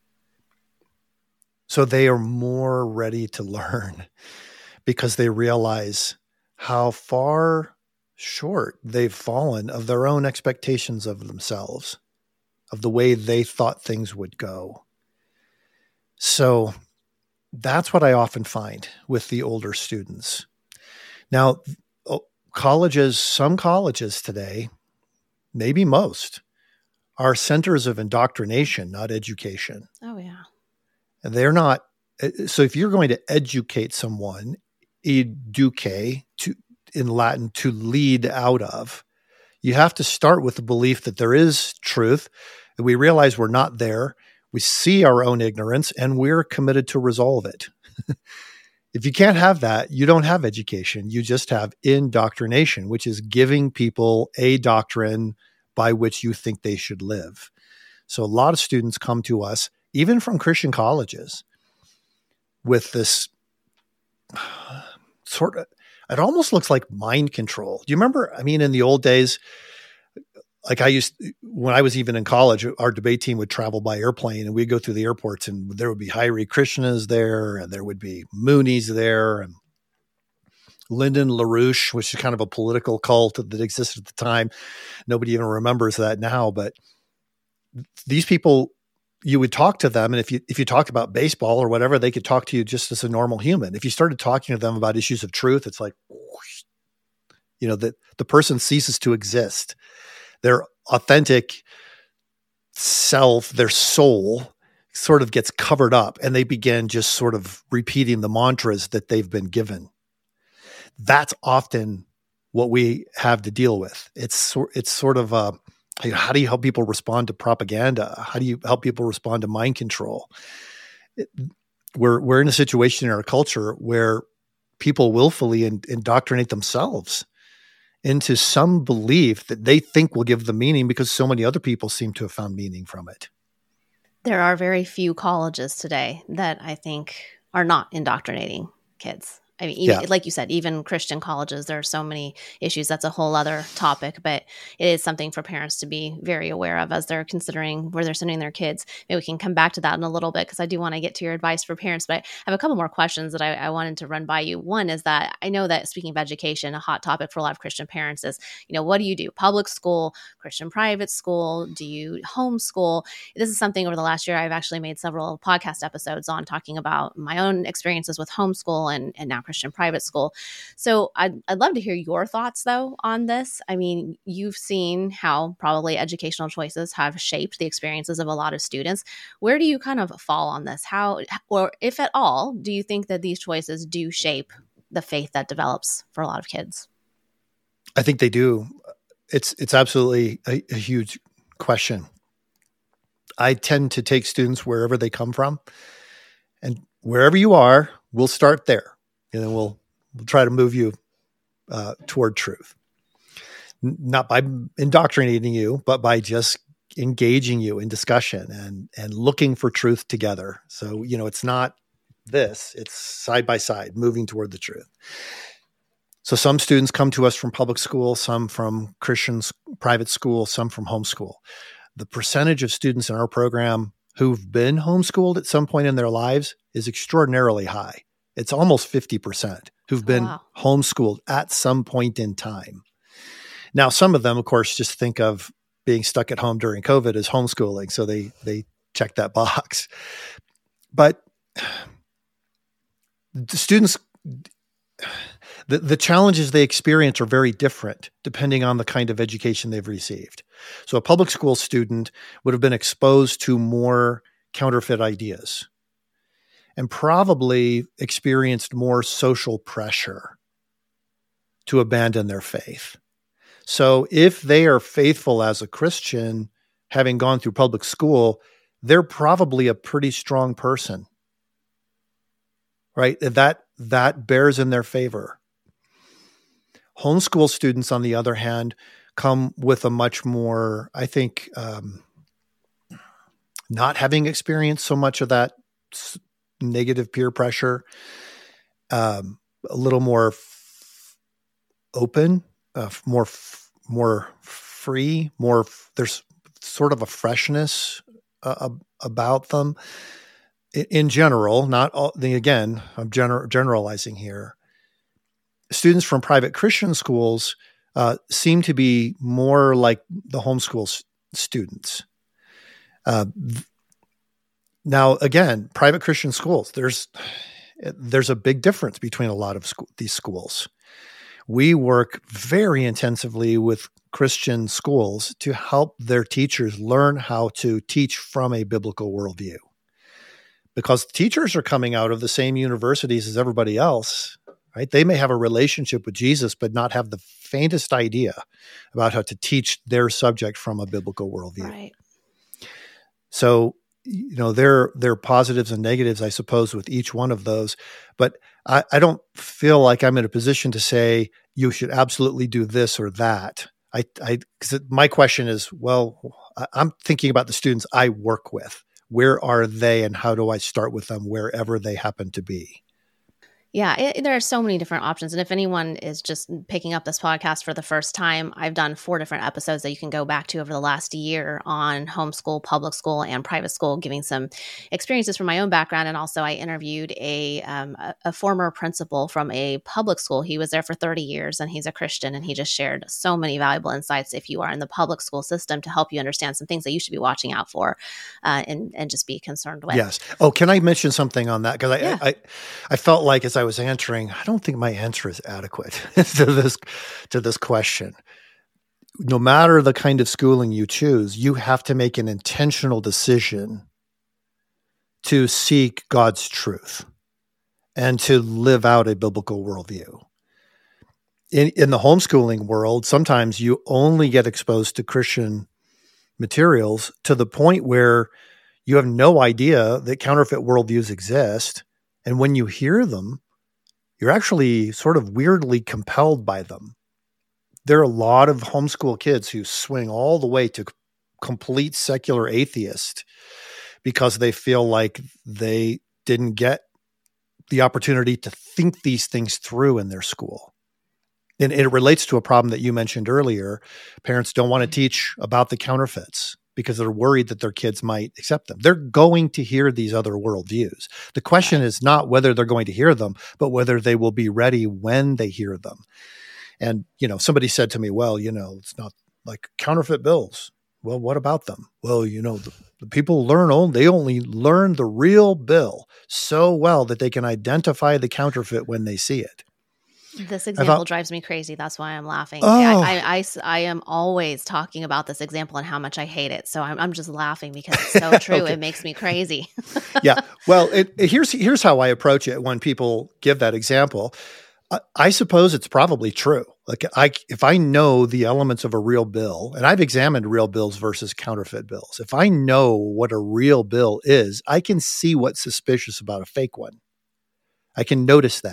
So they are more ready to learn because they realize how far short they've fallen of their own expectations of themselves, of the way they thought things would go. So that's what I often find with the older students. Now, colleges, some colleges today, maybe most, are centers of indoctrination, not education. Oh, yeah. And they're not. So if you're going to educate someone, educare, to, in Latin, to lead out of, you have to start with the belief that there is truth, that we realize we're not there, we see our own ignorance, and we're committed to resolve it. If you can't have that, you don't have education. You just have indoctrination, which is giving people a doctrine by which you think they should live. So a lot of students come to us, even from Christian colleges, with this sort of, it almost looks like mind control. Do you remember? I mean, in the old days, like I used, when I was even in college, our debate team would travel by airplane, and we'd go through the airports, and there would be Hare Krishnas there, and there would be Moonies there, and Lyndon LaRouche, which is kind of a political cult that existed at the time. Nobody even remembers that now, but these people, you would talk to them, and if you if you talked about baseball or whatever, they could talk to you just as a normal human. If you started talking to them about issues of truth, it's like, whoosh, you know, that the person ceases to exist. Their authentic self, their soul, sort of gets covered up, and they begin just sort of repeating the mantras that they've been given. That's often what we have to deal with. It's it's sort of a, how do you help people respond to propaganda? How do you help people respond to mind control? It, we're we're in a situation in our culture where people willfully in, indoctrinate themselves into some belief that they think will give them meaning because so many other people seem to have found meaning from it. There are very few colleges today that I think are not indoctrinating kids. I mean, even, yeah. like you said, even Christian colleges, there are so many issues. That's a whole other topic, but it is something for parents to be very aware of as they're considering where they're sending their kids. Maybe we can come back to that in a little bit, because I do want to get to your advice for parents, but I have a couple more questions that I, I wanted to run by you. One is that I know that, speaking of education, a hot topic for a lot of Christian parents is, you know, what do you do? Public school, Christian private school? Do you homeschool? This is something over the last year I've actually made several podcast episodes on, talking about my own experiences with homeschool and, and now Christian private school. So I'd, I'd love to hear your thoughts, though, on this. I mean, you've seen how probably educational choices have shaped the experiences of a lot of students. Where do you kind of fall on this? How, or if at all, do you think that these choices do shape the faith that develops for a lot of kids? I think they do. It's, it's absolutely a, a huge question. I tend to take students wherever they come from, and wherever you are, we'll start there. and then we'll we'll try to move you uh, toward truth. N- not by indoctrinating you, but by just engaging you in discussion and and looking for truth together. So, you know, it's not this, it's side by side, moving toward the truth. So some students come to us from public school, some from Christian private school, some from homeschool. The percentage of students in our program who've been homeschooled at some point in their lives is extraordinarily high. It's almost fifty percent who've been Wow. homeschooled at some point in time. Now, some of them, of course, just think of being stuck at home during COVID as homeschooling. So they, they check that box. But the students, the, the challenges they experience are very different depending on the kind of education they've received. So a public school student would have been exposed to more counterfeit ideas and probably experienced more social pressure to abandon their faith. So if they are faithful as a Christian, having gone through public school, they're probably a pretty strong person, right? That, that bears in their favor. Homeschool students, on the other hand, come with a much more, I think, um, not having experienced so much of that s- negative peer pressure, um, a little more f- open, uh, more f- more free, more f- there's sort of a freshness uh, about them in, in general. Not all. The, again, I'm gener- generalizing here. Students from private Christian schools uh, seem to be more like the homeschool s- students. Uh, th- now, again, private Christian schools, there's there's a big difference between a lot of sco- these schools. We work very intensively with Christian schools to help their teachers learn how to teach from a biblical worldview. Because teachers are coming out of the same universities as everybody else, right? They may have a relationship with Jesus, but not have the faintest idea about how to teach their subject from a biblical worldview. Right. So, you know, there, there are positives and negatives, I suppose, with each one of those. But I, I don't feel like I'm in a position to say you should absolutely do this or that. I, I, because my question is, well, I'm thinking about the students I work with. Where are they, and how do I start with them wherever they happen to be? Yeah, it, there are so many different options. And if anyone is just picking up this podcast for the first time, I've done four different episodes that you can go back to over the last year on homeschool, public school, and private school, giving some experiences from my own background. And also I interviewed a, um, a, a former principal from a public school. He was there for thirty years and he's a Christian, and he just shared so many valuable insights if you are in the public school system to help you understand some things that you should be watching out for uh, and, and just be concerned with. Yes. Oh, can I mention something on that? Because I, Yeah. I, I felt like as I was answering, I don't think my answer is adequate to this to this question. No matter the kind of schooling you choose, you have to make an intentional decision to seek God's truth and to live out a biblical worldview. In in the homeschooling world, sometimes you only get exposed to Christian materials to the point where you have no idea that counterfeit worldviews exist. And when you hear them, you're actually sort of weirdly compelled by them. There are a lot of homeschool kids who swing all the way to complete secular atheist because they feel like they didn't get the opportunity to think these things through in their school. And it relates to a problem that you mentioned earlier. Parents don't want to teach about the counterfeits because they're worried that their kids might accept them. They're going to hear these other worldviews. The question is not whether they're going to hear them, but whether they will be ready when they hear them. And, you know, somebody said to me, well, you know, it's not like counterfeit bills. Well, what about them? Well, you know, the, the people learn only, they only learn the real bill so well that they can identify the counterfeit when they see it. This example thought, drives me crazy. That's why I'm laughing. Oh. I, I, I, I am always talking about this example and how much I hate it. So I'm, I'm just laughing because it's so true. Okay. It makes me crazy. Yeah. Well, it, it, here's here's how I approach it when people give that example. I, I suppose it's probably true. Like I, if I know the elements of a real bill, and I've examined real bills versus counterfeit bills, if I know what a real bill is, I can see what's suspicious about a fake one. I can notice that.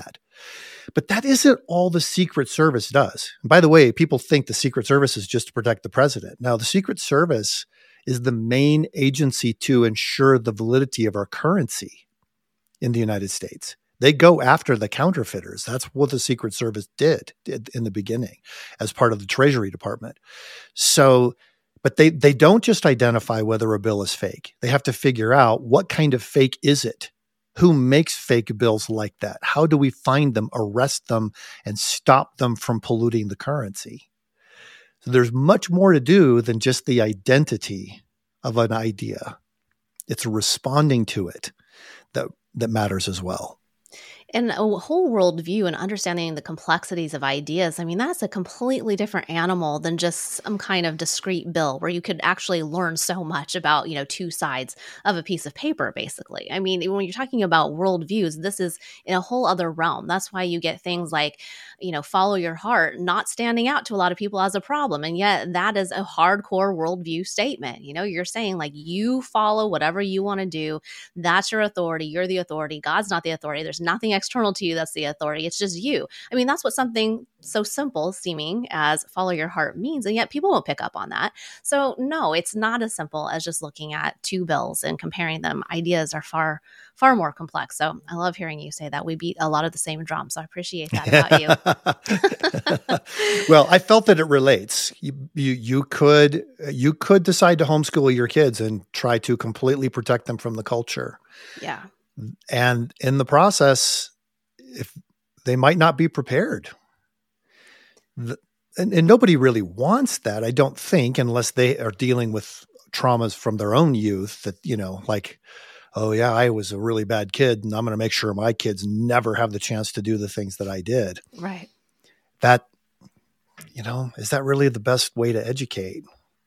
But that isn't all the Secret Service does. And by the way, people think the Secret Service is just to protect the president. Now, the Secret Service is the main agency to ensure the validity of our currency in the United States. They go after the counterfeiters. That's what the Secret Service did, did in the beginning as part of the Treasury Department. So, but they, they don't just identify whether a bill is fake. They have to figure out what kind of fake is it? Who makes fake bills like that? How do we find them, arrest them, and stop them from polluting the currency? So there's much more to do than just the identity of an idea. It's responding to it that, that matters as well. And a whole worldview and understanding the complexities of ideas, I mean, that's a completely different animal than just some kind of discrete bill where you could actually learn so much about, you know, two sides of a piece of paper, basically. I mean, when you're talking about worldviews, this is in a whole other realm. That's why you get things like, you know, follow your heart, not standing out to a lot of people as a problem. And yet that is a hardcore worldview statement. You know, you're saying like you follow whatever you want to do. That's your authority. You're the authority. God's not the authority. There's nothing external to you that's the authority. It's just you. I mean, that's what something so simple seeming as follow your heart means. And yet people won't pick up on that. So no, it's not as simple as just looking at two bills and comparing them. Ideas are far, far more complex. So I love hearing you say that. We beat a lot of the same drums. So I appreciate that about you. Well, I felt that it relates. You, you, you could, you could decide to homeschool your kids and try to completely protect them from the culture. Yeah. And in the process, if they might not be prepared. The, and, and nobody really wants that, I don't think, unless they are dealing with traumas from their own youth that, you know, like, oh yeah, I was a really bad kid and I'm going to make sure my kids never have the chance to do the things that I did. Right. That, you know, is that really the best way to educate?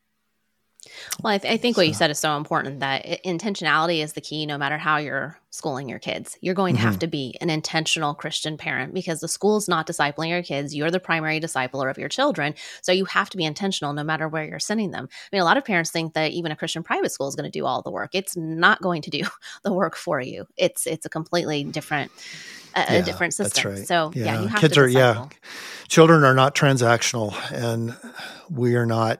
Well, I, th- I think what you said is so important, that I- intentionality is the key no matter how you're schooling your kids. You're going to Mm-hmm. have to be an intentional Christian parent because the school's not discipling your kids. You're the primary discipler of your children. So you have to be intentional no matter where you're sending them. I mean, a lot of parents think that even a Christian private school is going to do all the work. It's not going to do the work for you. It's it's a completely different a, Yeah, a different system. that's right. So yeah, Yeah. you have Kids to are, yeah. disciple. Children are not transactional, and we are not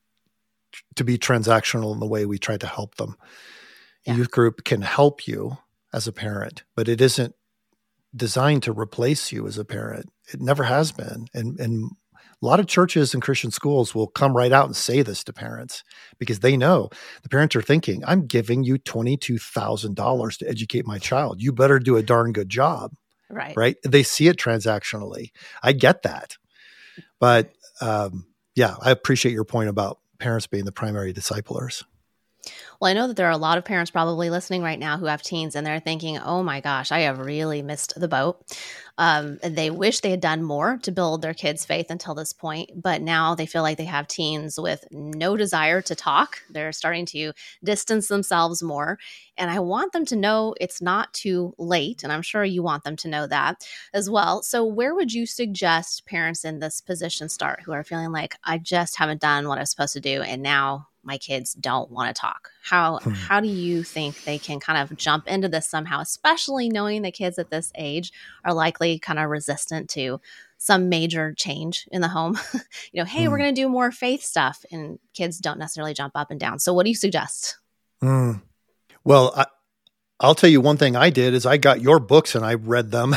to be transactional in the way we try to help them. Yeah. Youth group can help you as a parent, but it isn't designed to replace you as a parent. It never has been. And, and a lot of churches and Christian schools will come right out and say this to parents because they know the parents are thinking, I'm giving you twenty-two thousand dollars to educate my child. You better do a darn good job. Right. Right. They see it transactionally. I get that. But um, yeah, I appreciate your point about parents being the primary disciplers. Well, I know that there are a lot of parents probably listening right now who have teens and they're thinking, oh my gosh, I have really missed the boat. Um, they wish they had done more to build their kids' faith until this point, but now they feel like they have teens with no desire to talk. They're starting to distance themselves more. And I want them to know it's not too late. And I'm sure you want them to know that as well. So where would you suggest parents in this position start who are feeling like, I just haven't done what I was supposed to do, and now my kids don't want to talk? How hmm. how do you think they can kind of jump into this somehow, especially knowing that kids at this age are likely kind of resistant to some major change in the home? you know, hey, hmm. we're going to do more faith stuff, and kids don't necessarily jump up and down. So what do you suggest? Hmm. Well, I, I'll tell you one thing I did is I got your books and I read them.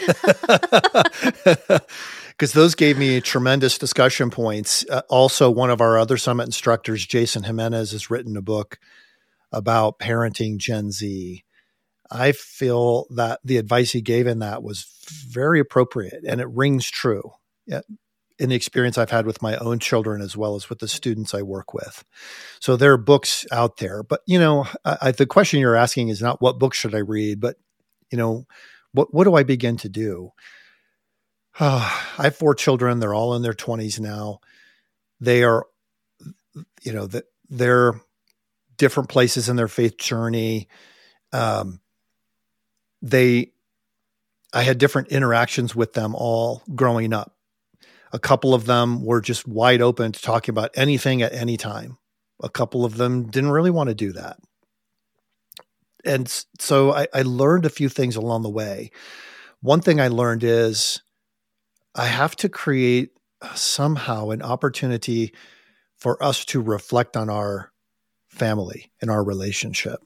Because those gave me tremendous discussion points. Uh, also, one of our other summit instructors, Jason Jimenez, has written a book about parenting Gen Z. I feel that the advice he gave in that was very appropriate, and it rings true in the experience I've had with my own children as well as with the students I work with. So there are books out there. But, you know, I, the question you're asking is not what book should I read, but, you know, what, what do I begin to do? Oh, I have four children. They're all in their twenties now. They are, you know, they're different places in their faith journey. Um, they, I had different interactions with them all growing up. A couple of them were just wide open to talking about anything at any time. A couple of them didn't really want to do that. And so I, I learned a few things along the way. one thing I learned is I have to create somehow an opportunity for us to reflect on our family and our relationship.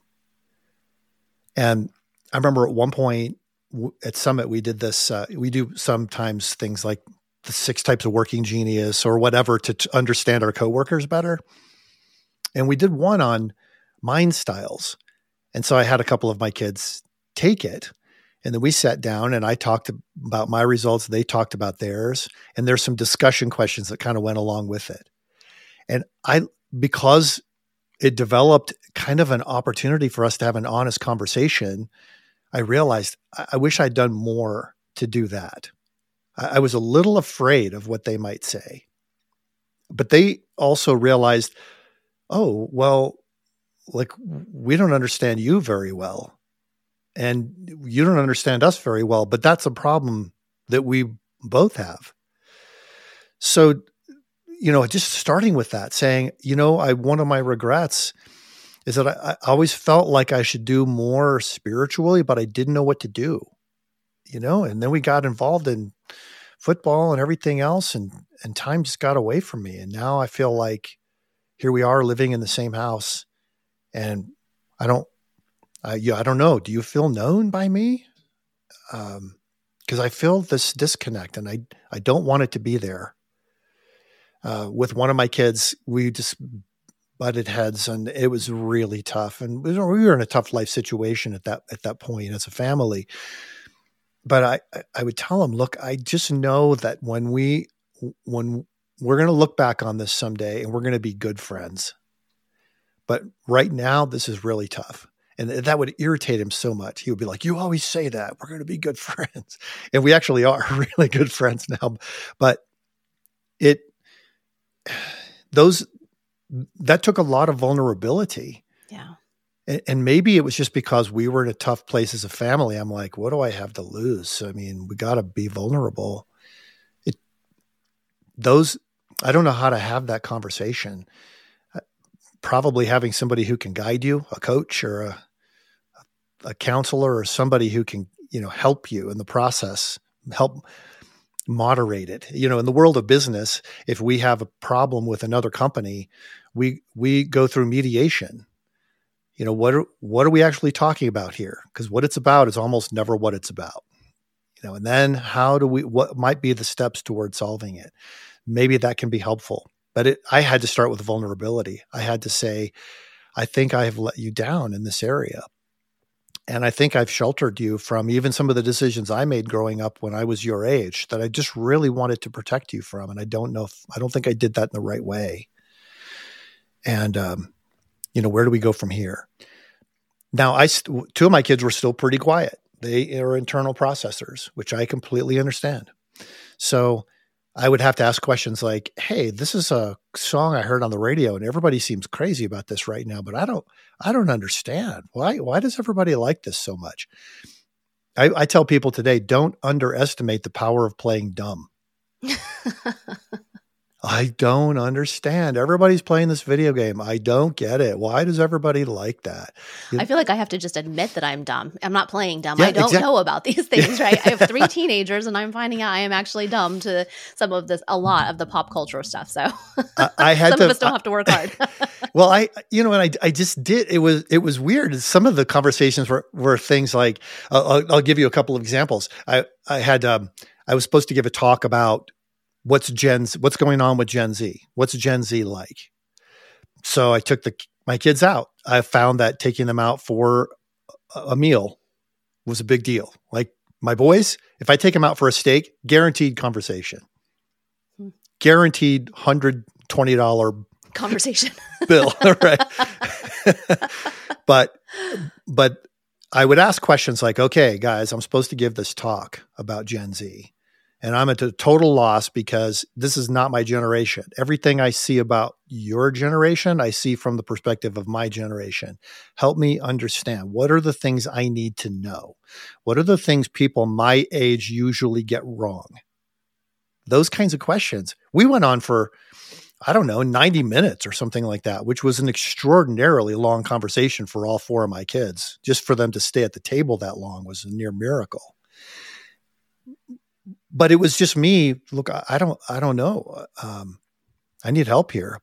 And I remember at one point at Summit, we did this, uh, we do sometimes things like the six types of working genius or whatever to t- understand our coworkers better. And we did one on mind styles. And so I had a couple of my kids take it. And then we sat down and I talked about my results. They talked about theirs. And there's some discussion questions that kind of went along with it. And I, because it developed kind of an opportunity for us to have an honest conversation, I realized I, I wish I'd done more to do that. I, I was a little afraid of what they might say. But they also realized, oh, well, like we don't understand you very well. And you don't understand us very well, but that's a problem that we both have. So, you know, just starting with that, saying, you know, I, one of my regrets is that I, I always felt like I should do more spiritually, but I didn't know what to do, you know, and then we got involved in football and everything else, and, and time just got away from me. And now I feel like here we are living in the same house, and I don't, Uh, yeah, I don't know. Do you feel known by me? Um, because I feel this disconnect, and I I don't want it to be there. Uh, with one of my kids, we just butted heads, and it was really tough. And we were in a tough life situation at that at that point as a family. But I I would tell him, look, I just know that when we when we're going to look back on this someday, and we're going to be good friends. But right now, this is really tough. And that would irritate him so much. He would be like, you always say that. We're going to be good friends. And we actually are really good friends now. But it, those, that took a lot of vulnerability. Yeah. And, and maybe it was just because we were in a tough place as a family. I'm like, what do I have to lose? I mean, we got to be vulnerable. It, those, I don't know how to have that conversation. Probably having somebody who can guide you, a coach or a, a counselor or somebody who can, you know, help you in the process, help moderate it. You know, in the world of business, if we have a problem with another company, we, we go through mediation. You know, what are, what are we actually talking about here? Because what it's about is almost never what it's about. You know, and then how do we, what might be the steps toward solving it? Maybe that can be helpful. But it, I had to start with vulnerability. I had to say, I think I have let you down in this area. And I think I've sheltered you from even some of the decisions I made growing up when I was your age that I just really wanted to protect you from. And I don't know if, I don't think I did that in the right way. And, um, you know, where do we go from here? Now, I, st- two of my kids were still pretty quiet. They are internal processors, which I completely understand. So I would have to ask questions like, hey, this is a song I heard on the radio and everybody seems crazy about this right now, but I don't, I don't understand. Why, why does everybody like this so much? I, I tell people today, don't underestimate the power of playing dumb. I don't understand. Everybody's playing this video game. I don't get it. Why does everybody like that? You I feel like I have to just admit that I'm dumb. I'm not playing dumb. Yeah, I don't exact- know about these things, right? I have three teenagers and I'm finding out I am actually dumb to some of this, a lot of the pop culture stuff. So I, I had some to, of us don't have to work hard. Well, I, you know, and I, I just did, it was, it was weird. Some of the conversations were, were things like, uh, I'll, I'll give you a couple of examples. I, I had, um, I was supposed to give a talk about what's Gen Z, what's going on with Gen Z? What's Gen Z like? So I took the, my kids out. I found that taking them out for a meal was a big deal. Like my boys, if I take them out for a steak, guaranteed conversation, hmm. guaranteed one hundred twenty dollars conversation bill. Right. but, but I would ask questions like, okay, guys, I'm supposed to give this talk about Gen Z. And I'm at a total loss because this is not my generation. Everything I see about your generation, I see from the perspective of my generation. Help me understand. What are the things I need to know? What are the things people my age usually get wrong? Those kinds of questions. We went on for, I don't know, ninety minutes or something like that, which was an extraordinarily long conversation for all four of my kids. Just for them to stay at the table that long was a near miracle. but it was just me. Look, I, I don't, I don't know. Um, I need help here.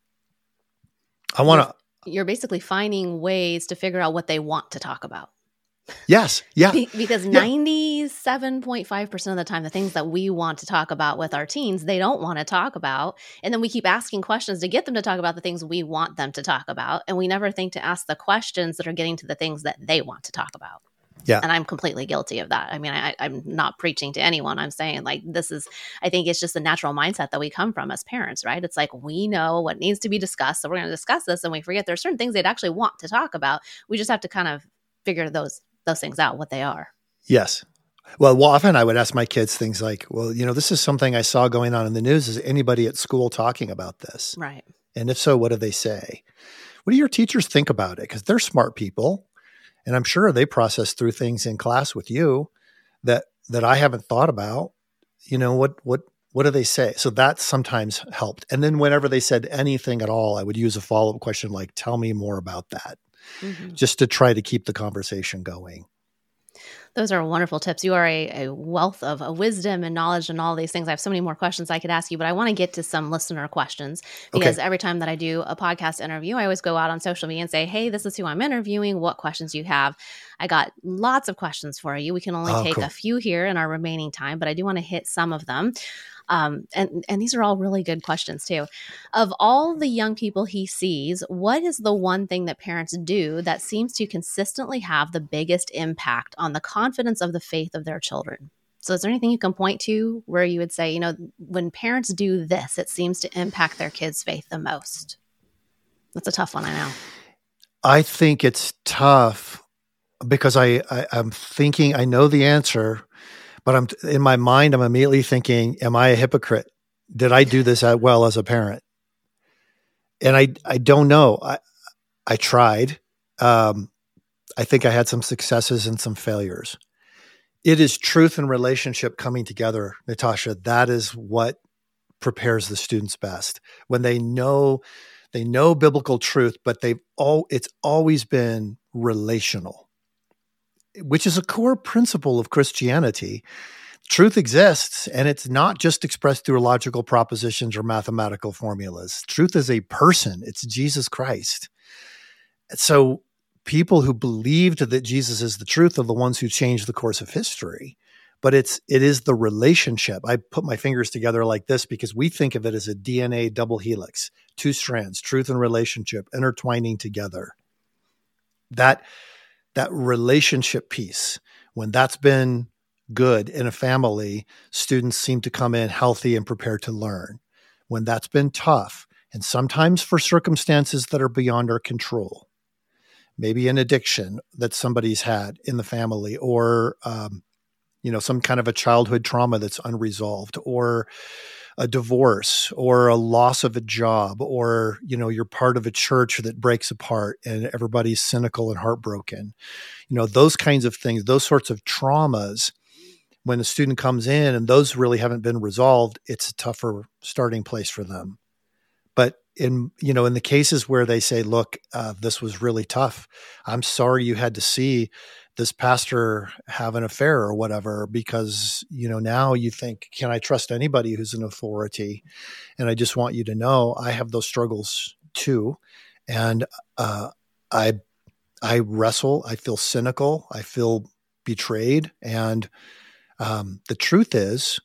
I want to. You're, you're basically finding ways to figure out what they want to talk about. Yes. Yeah. Be- because yeah. ninety-seven point five percent of the time, the things that we want to talk about with our teens, they don't want to talk about. And then we keep asking questions to get them to talk about the things we want them to talk about. And we never think to ask the questions that are getting to the things that they want to talk about. Yeah. And I'm completely guilty of that. I mean, I, I'm not preaching to anyone. I'm saying like, this is, I think it's just a natural mindset that we come from as parents, right? It's like, we know what needs to be discussed. So we're going to discuss this, and we forget there's certain things they'd actually want to talk about. We just have to kind of figure those those things out, what they are. Yes. Well, well, often I would ask my kids things like, well, you know, this is something I saw going on in the news. Is anybody at school talking about this? Right. And if so, what do they say? What do your teachers think about it? Because they're smart people. And I'm sure they process through things in class with you that that I haven't thought about. You know, what what what do they say? So that sometimes helped. And then whenever they said anything at all, I would use a follow-up question like, tell me more about that. Mm-hmm. Just to try to keep the conversation going. Those are wonderful tips. You are a, a wealth of a wisdom and knowledge and all these things. I have so many more questions I could ask you, but I want to get to some listener questions because okay. every time that I do a podcast interview, I always go out on social media and say, hey, this is who I'm interviewing. What questions do you have? I got lots of questions for you. We can only oh, take cool. a few here in our remaining time, but I do want to hit some of them. Um, and, and these are all really good questions too. Of all the young people he sees, what is the one thing that parents do that seems to consistently have the biggest impact on the confidence of the faith of their children? So is there anything you can point to where you would say, you know, when parents do this, it seems to impact their kids' faith the most? That's a tough one, I know. I think it's tough because I, I I'm thinking, I know the answer, but I'm in my mind, I'm immediately thinking, am I a hypocrite? Did I do this well as a parent? And I, I don't know. I, I tried. Um, I think I had some successes and some failures. It is truth and relationship coming together, Natasha. That is what prepares the students best. When they know, they know biblical truth, but they've all, it's always been relational, which is a core principle of Christianity. Truth exists, and it's not just expressed through logical propositions or mathematical formulas. Truth is a person. It's Jesus Christ. So people who believed that Jesus is the truth are the ones who changed the course of history. But it's it is the relationship. I put my fingers together like this because we think of it as a D N A double helix, two strands, truth and relationship intertwining together. That That relationship piece, when that's been good in a family, students seem to come in healthy and prepared to learn. When that's been tough, and sometimes for circumstances that are beyond our control, maybe an addiction that somebody's had in the family, or um, you know, some kind of a childhood trauma that's unresolved, or a divorce, or a loss of a job, or, you know, you're part of a church that breaks apart and everybody's cynical and heartbroken. You know, those kinds of things, those sorts of traumas, when a student comes in and those really haven't been resolved, it's a tougher starting place for them. But in, you know, in the cases where they say, look, uh, this was really tough. I'm sorry you had to see this pastor have an affair or whatever, because, you know, now you think, can I trust anybody who's an authority? And I just want you to know I have those struggles too. And uh, I, I wrestle, I feel cynical, I feel betrayed. And um, the truth is,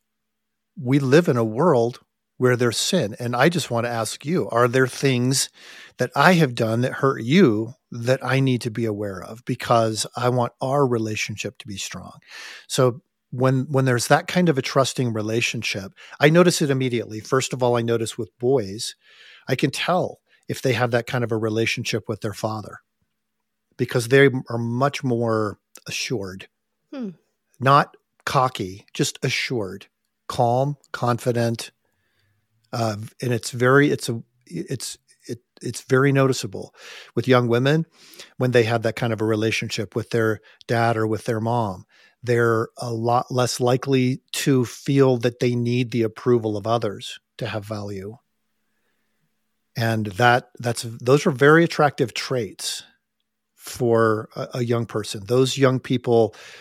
we live in a world where there's sin. And I just want to ask you, are there things that I have done that hurt you that I need to be aware of? Because I want our relationship to be strong. So when when there's that kind of a trusting relationship, I notice it immediately. First of all, I notice with boys, I can tell if they have that kind of a relationship with their father, because they are much more assured, hmm. not cocky, just assured, calm, confident. Uh, and it's very, it's a, it's, it, it's very noticeable with young women when they have that kind of a relationship with their dad or with their mom. They're a lot less likely to feel that they need the approval of others to have value. And that, that's, those are very attractive traits for a, a young person. Those young people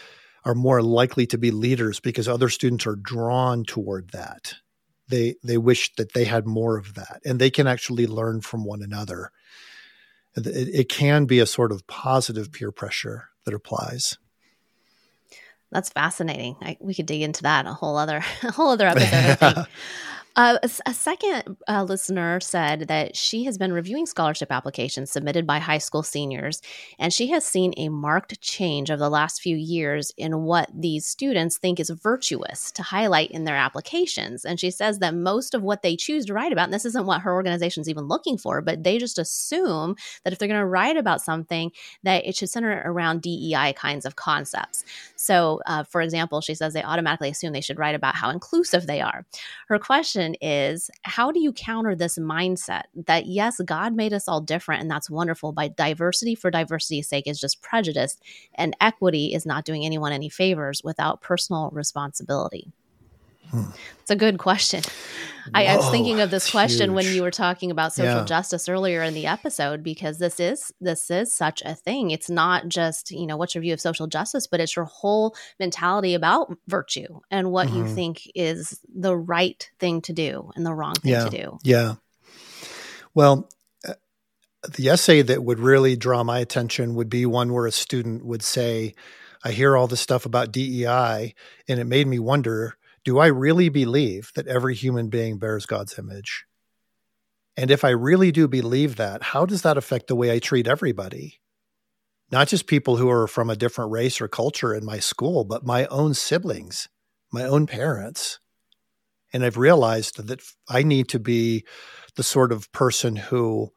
are more likely to be leaders because other students are drawn toward that. They they wish that they had more of that, and they can actually learn from one another. It, it can be a sort of positive peer pressure that applies. That's fascinating. I, we could dig into that a whole other a whole other episode, I think. Uh, a, a second uh, listener said that she has been reviewing scholarship applications submitted by high school seniors, and she has seen a marked change over the last few years in what these students think is virtuous to highlight in their applications. And she says that most of what they choose to write about, and this isn't what her organization is even looking for, but they just assume that if they're going to write about something, that it should center around D E I kinds of concepts. So, uh, for example, she says they automatically assume they should write about how inclusive they are. Her question is, how do you counter this mindset that, yes, God made us all different and that's wonderful, but diversity for diversity's sake is just prejudice, and equity is not doing anyone any favors without personal responsibility? Hmm. It's a good question. I, I was thinking of this question huge. when you were talking about social yeah. justice earlier in the episode, because this is this is such a thing. It's not just, you know, what's your view of social justice, but it's your whole mentality about virtue and what mm-hmm. you think is the right thing to do and the wrong thing yeah. to do. Yeah. Well, uh, the essay that would really draw my attention would be one where a student would say, I hear all this stuff about D E I, and it made me wonder, do I really believe that every human being bears God's image? And if I really do believe that, how does that affect the way I treat everybody? Not just people who are from a different race or culture in my school, but my own siblings, my own parents. And I've realized that I need to be the sort of person who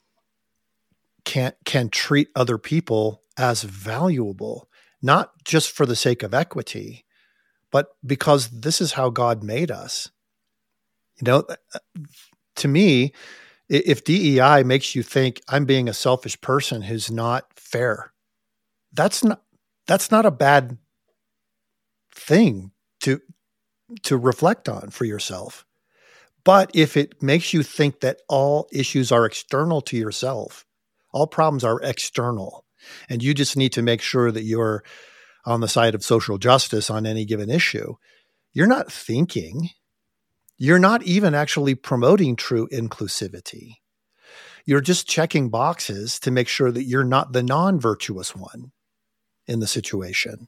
can, can treat other people as valuable, not just for the sake of equity, but because this is how God made us. You know, to me, if D E I makes you think I'm being a selfish person who's not fair, that's not that's not a bad thing to to reflect on for yourself. But if it makes you think that all issues are external to yourself, all problems are external, and you just need to make sure that you're on the side of social justice on any given issue, you're not thinking. You're not even actually promoting true inclusivity. You're just checking boxes to make sure that you're not the non-virtuous one in the situation.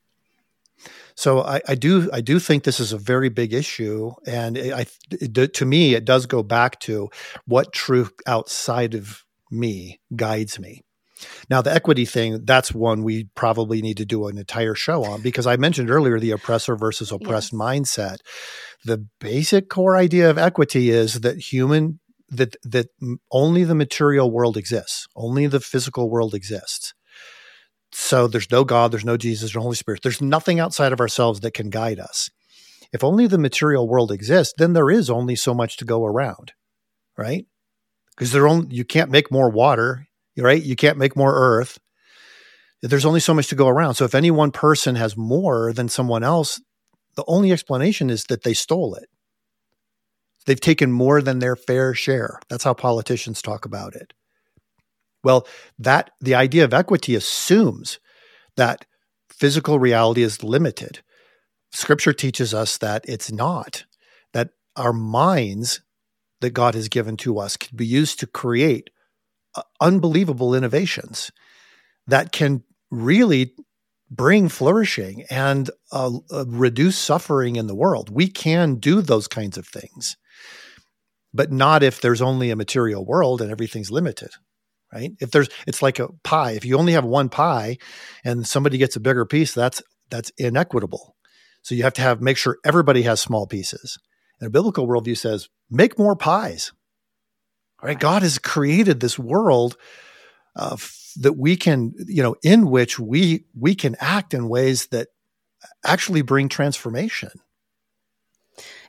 So I, I do I do think this is a very big issue, and I, it, to me, it does go back to what truth outside of me guides me. Now, the equity thing, that's one we probably need to do an entire show on, because I mentioned earlier the oppressor versus oppressed yes. mindset. The basic core idea of equity is that human, that that only the material world exists, only the physical world exists. So there's no God, there's no Jesus, no Holy Spirit. There's nothing outside of ourselves that can guide us. If only the material world exists, then there is only so much to go around, right? Because there only you can't make more water. Right? You can't make more earth. There's only so much to go around. So if any one person has more than someone else, the only explanation is that they stole it. They've taken more than their fair share. That's how politicians talk about it. Well, that the idea of equity assumes that physical reality is limited. Scripture teaches us that it's not, that our minds that God has given to us can be used to create unbelievable innovations that can really bring flourishing and uh, uh, reduce suffering in the world. We can do those kinds of things, but not if there's only a material world and everything's limited, right? If there's, it's like a pie. If you only have one pie and somebody gets a bigger piece, that's that's inequitable. So you have to have make sure everybody has small pieces. And a biblical worldview says, make more pies. Right? God has created this world uh, f- that we can, you know, in which we we can act in ways that actually bring transformation.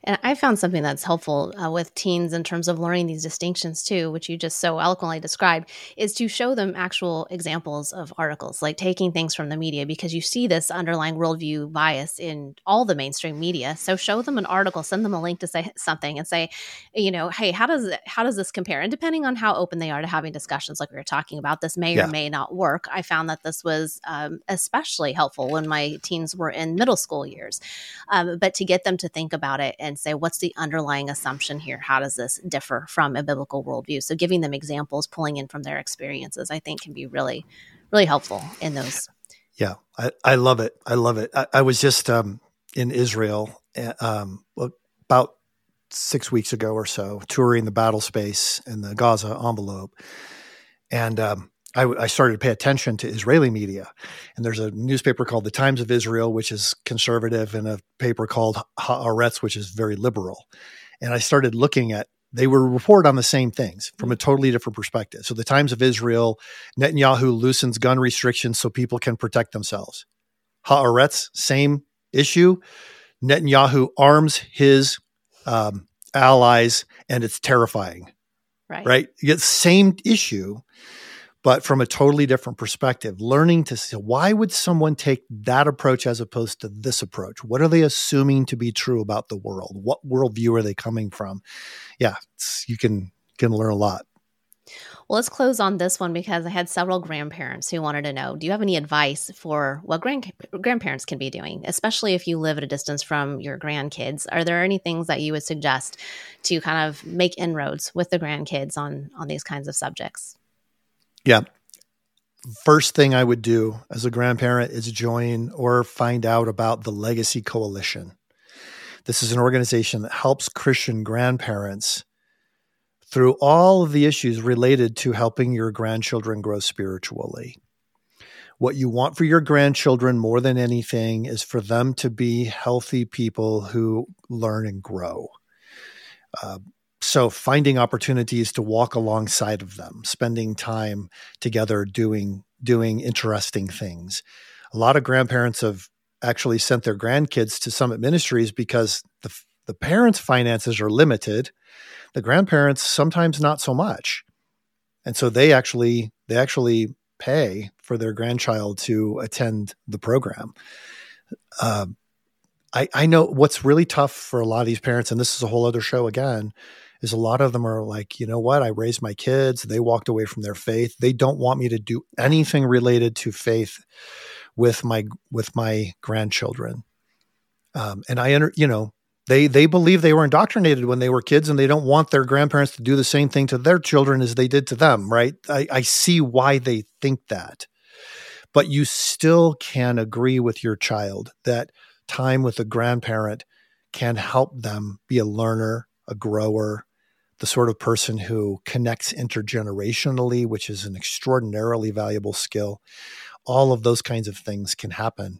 And I found something that's helpful uh, with teens in terms of learning these distinctions too, which you just so eloquently described, is to show them actual examples of articles, like taking things from the media, because you see this underlying worldview bias in all the mainstream media. So show them an article, send them a link to say something and say, you know, hey, how does it, how does this compare? And depending on how open they are to having discussions like we were talking about, this may Yeah. or may not work. I found that this was um, especially helpful when my teens were in middle school years. Um, but to get them to think about it and say, what's the underlying assumption here? How does this differ from a biblical worldview? So giving them examples, pulling in from their experiences, I think can be really, really helpful in those. Yeah, I, I love it. I love it. I, I was just um, in Israel um, about six weeks ago or so, touring the battle space in the Gaza envelope. And um, I, I started to pay attention to Israeli media. And there's a newspaper called the Times of Israel, which is conservative, and a paper called Haaretz, which is very liberal. And I started looking at, they were report on the same things from a totally different perspective. So the Times of Israel, Netanyahu loosens gun restrictions so people can protect themselves. Haaretz, same issue. Netanyahu arms his um, allies, and it's terrifying. Right. Right? You get the same issue, but from a totally different perspective, learning to say, why would someone take that approach as opposed to this approach? What are they assuming to be true about the world? What worldview are they coming from? Yeah, it's, you can, can learn a lot. Well, let's close on this one because I had several grandparents who wanted to know, do you have any advice for what grand- grandparents can be doing, especially if you live at a distance from your grandkids? Are there any things that you would suggest to kind of make inroads with the grandkids on, on these kinds of subjects? Yeah. First thing I would do as a grandparent is join or find out about the Legacy Coalition. This is an organization that helps Christian grandparents through all of the issues related to helping your grandchildren grow spiritually. What you want for your grandchildren more than anything is for them to be healthy people who learn and grow. Uh, So finding opportunities to walk alongside of them, spending time together doing doing interesting things. A lot of grandparents have actually sent their grandkids to Summit Ministries because the, the parents' finances are limited. The grandparents sometimes not so much. And so they actually they actually pay for their grandchild to attend the program. Uh, I, I know what's really tough for a lot of these parents, and this is a whole other show again, is a lot of them are like, you know what? I raised my kids. They walked away from their faith. They don't want me to do anything related to faith with my, with my grandchildren. Um, and I, under, you know, they, they believe they were indoctrinated when they were kids, and they don't want their grandparents to do the same thing to their children as they did to them. Right. I, I see why they think that, but you still can agree with your child that time with a grandparent can help them be a learner, a grower, the sort of person who connects intergenerationally, which is an extraordinarily valuable skill. All of those kinds of things can happen.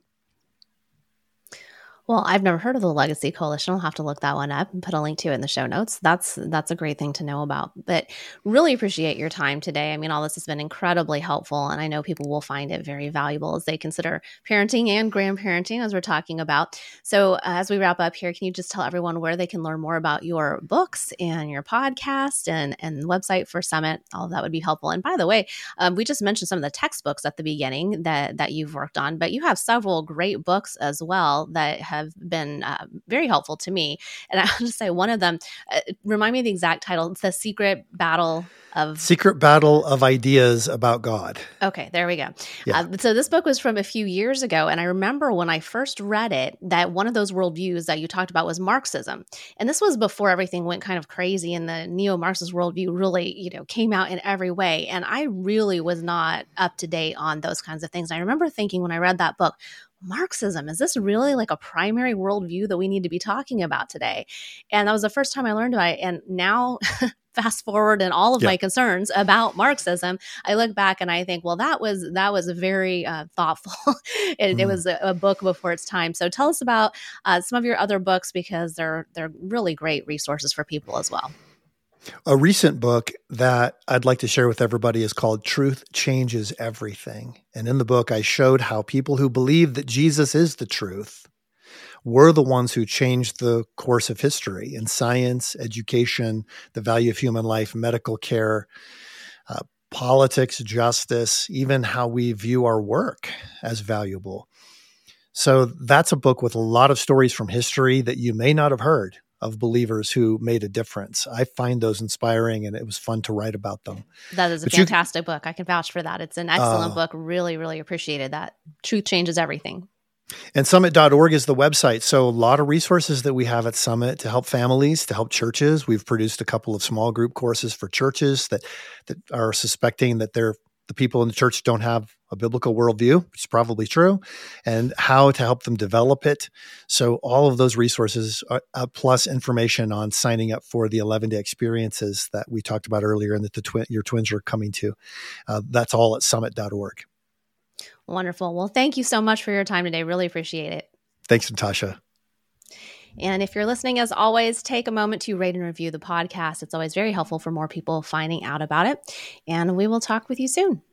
Well, I've never heard of the Legacy Coalition. I'll have to look that one up and put a link to it in the show notes. That's that's a great thing to know about. But really appreciate your time today. I mean, all this has been incredibly helpful, and I know people will find it very valuable as they consider parenting and grandparenting, as we're talking about. So uh, as we wrap up here, can you just tell everyone where they can learn more about your books and your podcast and, and website for Summit? All of that would be helpful. And by the way, um, we just mentioned some of the textbooks at the beginning that, that you've worked on, but you have several great books as well that have been uh, very helpful to me. And I'll just say one of them, uh, remind me of the exact title. It's The Secret Battle of... Secret Battle of Ideas About God. Okay, there we go. Yeah. Uh, so this book was from a few years ago. And I remember when I first read it, that one of those worldviews that you talked about was Marxism. And this was before everything went kind of crazy and the neo-Marxist worldview really, you know, came out in every way. And I really was not up to date on those kinds of things. I remember thinking when I read that book, Marxism, is this really like a primary worldview that we need to be talking about today? And that was the first time I learned about it. And now fast forward and all of yeah. my concerns about Marxism, I look back and I think, well, that was that was very uh, thoughtful. it, mm. it was a, a book before its time. So tell us about uh, some of your other books, because they're they're really great resources for people as well. A recent book that I'd like to share with everybody is called Truth Changes Everything. And in the book, I showed how people who believe that Jesus is the truth, were the ones who changed the course of history in science, education, the value of human life, medical care, uh, politics, justice, even how we view our work as valuable. So that's a book with a lot of stories from history that you may not have heard of believers who made a difference. I find those inspiring, and it was fun to write about them. That is a But fantastic you, book. I can vouch for that. It's an excellent uh, book. Really, really appreciated that. Truth changes everything. And summit dot org is the website. So a lot of resources that we have at Summit to help families, to help churches. We've produced a couple of small group courses for churches that, that are suspecting that they're the people in the church don't have a biblical worldview, which is probably true, and how to help them develop it. So all of those resources, are, uh, plus information on signing up for the eleven-day experiences that we talked about earlier and that the twi- your twins are coming to, uh, that's all at summit dot org. Wonderful. Well, thank you so much for your time today. Really appreciate it. Thanks, Natasha. And if you're listening, as always, take a moment to rate and review the podcast. It's always very helpful for more people finding out about it. And we will talk with you soon.